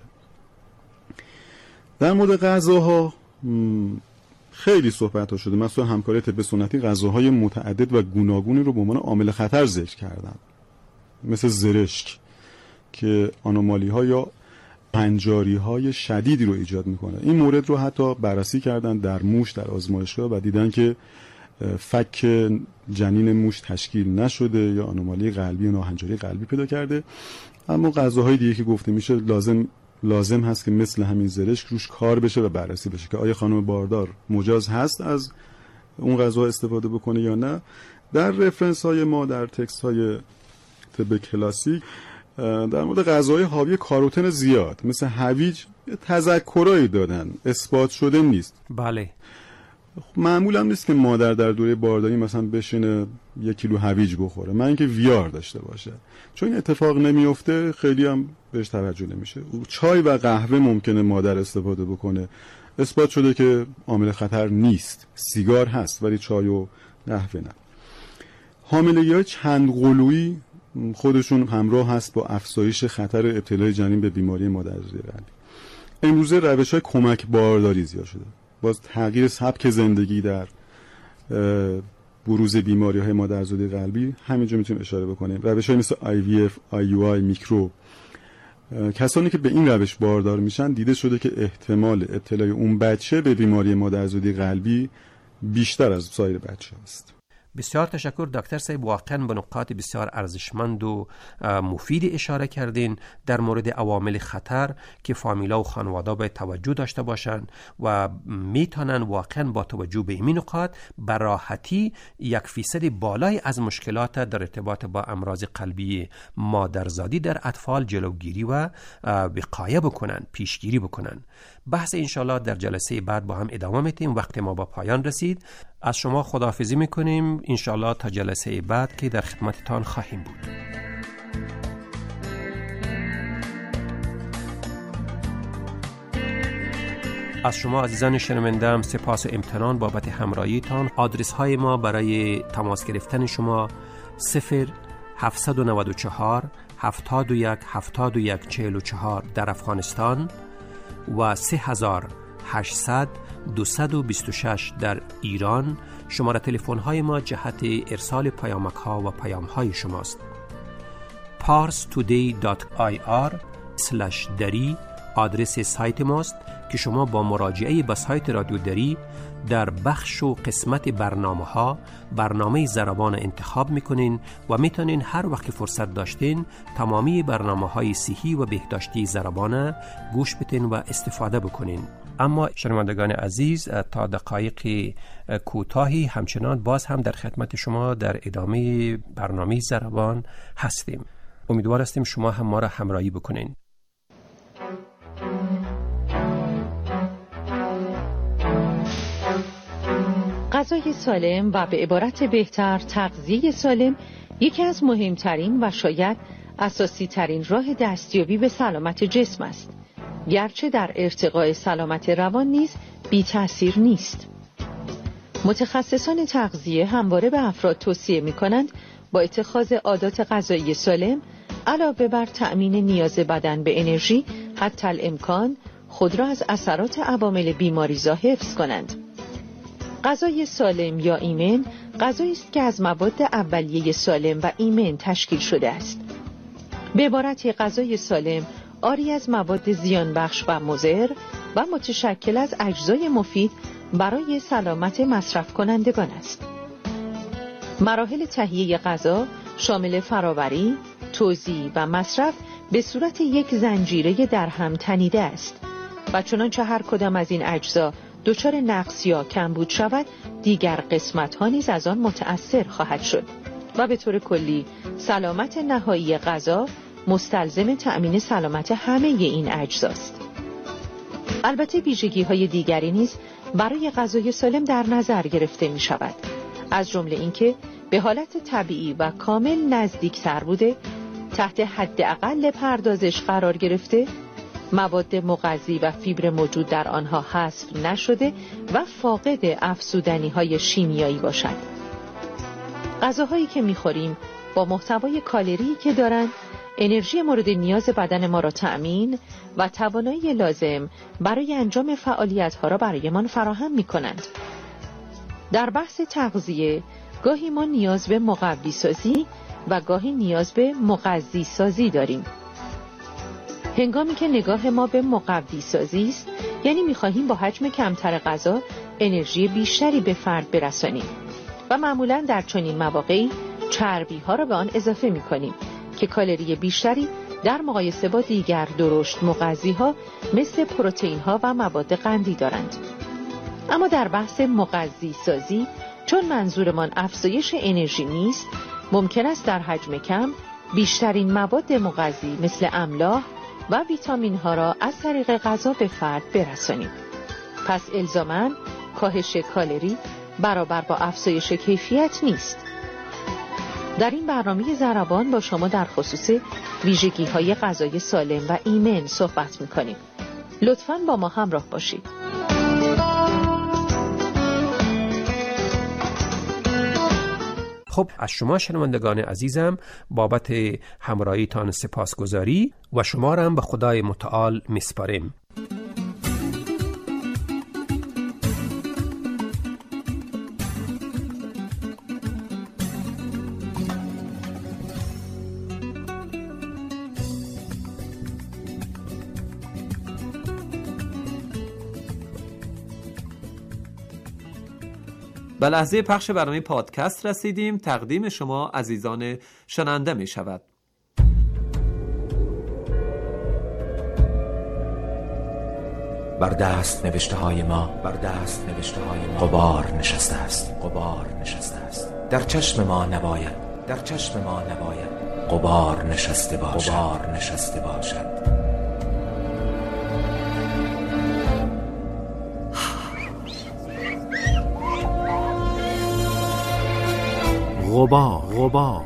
در مورد غذاها خیلی صحبت ها شده، مثلا همکاری طب سنتی غذاهای متعدد و گوناگونی رو به عنوان عامل خطر ذکر کردن، مثل زرشک که آنومالی ها یا هنجاری های شدیدی رو ایجاد میکنه. این مورد رو حتی بررسی کردن در موش در آزمایشگاه و دیدن که فک جنین موش تشکیل نشده یا آنومالی قلبی یا ناهنجاری قلبی پیدا کرده. اما غذاهای دیگه که گفته میشه لازم لازم هست که مثل همین زرشک روش کار بشه و بررسی بشه که آیا خانم باردار مجاز هست از اون غذا استفاده بکنه یا نه. در رفرنس های ما در تکست های طب کلاسیک در مورد غذاهای حاوی کاروتن زیاد مثل هویج تذکرایی دادن، اثبات شده نیست. بله. معمول هم نیست که مادر در دوره بارداری مثلا بشینه یک کیلو هویج بخوره، من اینکه ویار داشته باشه، چون این اتفاق نمیفته خیلی هم بهش توجه نمیشه. چای و قهوه ممکنه مادر استفاده بکنه، اثبات شده که عامل خطر نیست. سیگار هست ولی چای و قهوه نه. حاملگی‌های چند قلویی خودشون همراه هست با افزایش خطر ابتلای جنین به بیماری مادرزادی قلبی. امروزه روش‌های کمک بارداری زیاد شده، باز تغییر سبک زندگی در بروز بیماری‌های مادرزادی قلبی همینجا میتونیم اشاره بکنیم. روش‌های مثل آی وی اف، آی یو آی، میکرو. کسانی که به این روش باردار میشن دیده شده که احتمال ابتلای اون بچه به بیماری مادرزادی قلبی بیشتر از سایر بچه‌هاست. بسیار تشکر دکتر صاحب، واقعا به نقاط بسیار ارزشمند و مفید اشاره کردین در مورد عوامل خطر که فامیلا و خانواده باید توجه داشته باشند و میتونن واقعا با توجه به این نقاط به راحتی یک فیصد بالای از مشکلات در ارتباط با امراض قلبی مادرزادی در اطفال جلوگیری و وقایه بکنن، پیشگیری بکنن. بحث انشالله در جلسه بعد با هم ادامه میدیم. وقت ما با پایان رسید. از شما خداحافظی میکنیم انشالله تا جلسه بعد که در خدمتتان خواهیم بود. از شما عزیزان شنونده‌ام سپاس و امتنان بابت همراهیتان. آدرس های ما برای تماس گرفتن شما صفر هفت نه چهار هفتاد و یک هفتاد و یک چهل و چهار در افغانستان و سه هزار هشتصد دویست و بیست و شش در ایران. شماره تلفن های ما جهت ارسال پیامک ها و پیام های شماست. پارس تودی دات آی آر اسلش دری آدرس سایت ماست که شما با مراجعه به سایت رادیو دری در بخش و قسمت برنامه ها برنامه زربان انتخاب میکنین و میتونین هر وقت فرصت داشتین تمامی برنامه های صحی و بهداشتی زربان گوش بدین و استفاده بکنین. اما شنوندگان عزیز تا دقایق کوتاهی همچنان باز هم در خدمت شما در ادامه برنامه زربان هستیم. امیدوار هستیم شما هم ما را همراهی بکنین. غذای سالم و به عبارت بهتر تغذیه سالم یکی از مهمترین و شاید اساسی ترین راه دستیابی به سلامت جسم است، گرچه در ارتقاء سلامت روان نیز بی تأثیر نیست. متخصصان تغذیه همواره به افراد توصیه می کنند با اتخاذ عادات غذایی سالم علاوه بر تأمین نیاز بدن به انرژی حتی الامکان خود را از اثرات عوامل بیماریزا حفظ کنند. غذای سالم یا ایمن غذایی است که از مواد اولیه سالم و ایمن تشکیل شده است. به عبارتی غذای سالم عاری از مواد زیان بخش و مضر و متشکل از اجزای مفید برای سلامت مصرف کنندگان است. مراحل تهیه غذا شامل فراوری، توزیع و مصرف به صورت یک زنجیره در هم تنیده است و چنانچه هر کدام از این اجزا دچار نقص یا کمبود شود، دیگر قسمت‌ها نیز از آن متأثر خواهد شد و به طور کلی سلامت نهایی غذا مستلزم تأمین سلامت همه این اجزاست. البته ویژگی‌های دیگری نیز برای غذای سالم در نظر گرفته می شود، از جمله اینکه به حالت طبیعی و کامل نزدیکتر بوده، تحت حداقل پردازش قرار گرفته، مواد مغذی و فیبر موجود در آنها حذف نشده و فاقد افزودنی‌های شیمیایی باشد. غذاهایی که می‌خوریم با محتوای کالری که دارند، انرژی مورد نیاز بدن ما را تأمین و توانایی لازم برای انجام فعالیت‌ها را برایمان فراهم می‌کنند. در بحث تغذیه، گاهی ما نیاز به مقوی سازی و گاهی نیاز به مغذی سازی داریم. هنگامی که نگاه ما به مقوی سازی است، یعنی می‌خواهیم با حجم کمتر غذا انرژی بیشتری به فرد برسانیم و معمولاً در چنین مواقعی چربی‌ها را به آن اضافه می‌کنیم که کالری بیشتری در مقایسه با دیگر درشت مغذی‌ها مثل پروتئین‌ها و مواد قندی دارند. اما در بحث مغذی سازی، چون منظورمان افزایش انرژی نیست، ممکن است در حجم کم بیشترین مواد مغذی مثل املاح و ویتامین ها را از طریق غذا به فرد برسانیم. پس الزاماً کاهش کالری برابر با افزایش کیفیت نیست. در این برنامه ضربان با شما در خصوص ویژگی های غذای سالم و ایمن صحبت می‌کنیم. لطفاً با ما همراه باشید. خب از شما شنوندگان عزیزم بابت همراهیتان سپاسگزاری و شما را هم به خدای متعال میسپاریم. به لحظه پخش برنامه پادکست رسیدیم. تقدیم شما عزیزان شنونده می شود. بر دست نوشته های ما بر دست نوشته های ما غبار نشسته است غبار نشسته است در چشم ما نباید در چشم ما نباید غبار نشسته باشد غبار نشسته باشد غبار غبار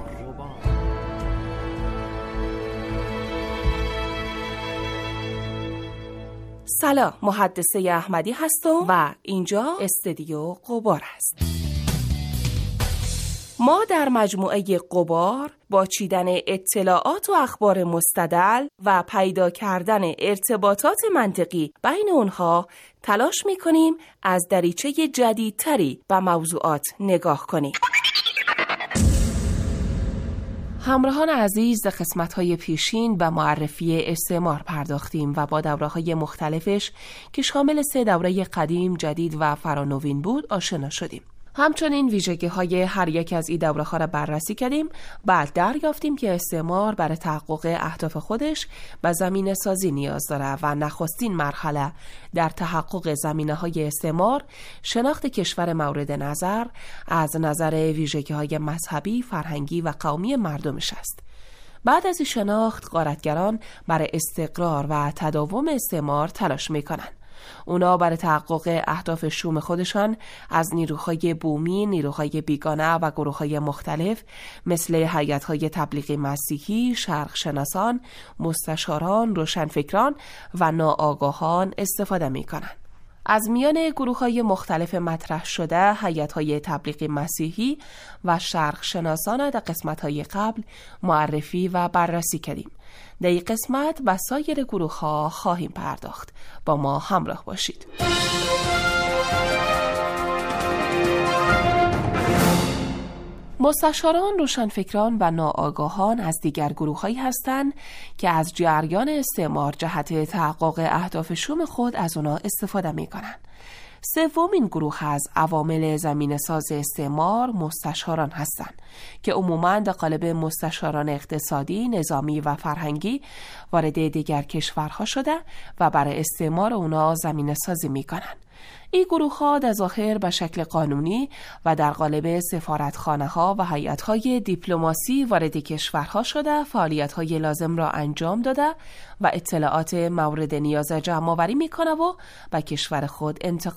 سلام، محدثه احمدی هستم و اینجا استودیو غبار است. ما در مجموعه غبار با چیدن اطلاعات و اخبار مستدل و پیدا کردن ارتباطات منطقی بین اونها تلاش می‌کنیم از دریچه جدیدتری به موضوعات نگاه کنیم. همراهان عزیز، قسمت‌های پیشین به معرفی استعمار پرداختیم و با دوره‌های مختلفش که شامل سه دوره قدیم، جدید و فرانوین بود آشنا شدیم. همچنین ویژگی‌های هر یک از این دوره‌ها را بررسی کردیم. بعد دریافتیم که استعمار برای تحقق اهداف خودش به زمینه سازی نیاز داره و نخستین مرحله در تحقق زمینه‌های استعمار شناخت کشور مورد نظر از نظر ویژگی‌های مذهبی، فرهنگی و قومی مردمش است. بعد از این شناخت غارتگران برای استقرار و تداوم استعمار تلاش می‌کنند. اونا برای تحقق اهداف شوم خودشان از نیروهای بومی، نیروهای بیگانه و گروه‌های مختلف مثل هیئت‌های تبلیغی مسیحی، شرق شناسان، مستشاران، روشنفکران و ناآگاهان استفاده می‌کنند. از میان گروه‌های مختلف مطرح شده هیئت‌های تبلیغی مسیحی و شرق شناسان در قسمت‌های قبل معرفی و بررسی کردیم. در این قسمت به سایر گروه‌ها خواهیم پرداخت. با ما همراه باشید. مستشاران، روشنفکران و ناآگاهان از دیگر گروه‌هایی هستند که از جریان استعمار جهت تحقق اهداف شوم خود از اونا استفاده می‌کنند. سومین گروه از عوامل زمینه ساز استعمار مستشاران هستند که عموماً در قالب مستشاران اقتصادی، نظامی و فرهنگی وارد دیگر کشورها شده و برای استعمار اونا زمینه سازی میکنن. این گروه ها در ظاهر به شکل قانونی و در قالب سفارتخانه ها و هیئت های دیپلماسی وارد کشورها شده، فعالیت های لازم را انجام داده و اطلاعات مورد نیاز جمع آوری میکنه و به کشور خود انتقال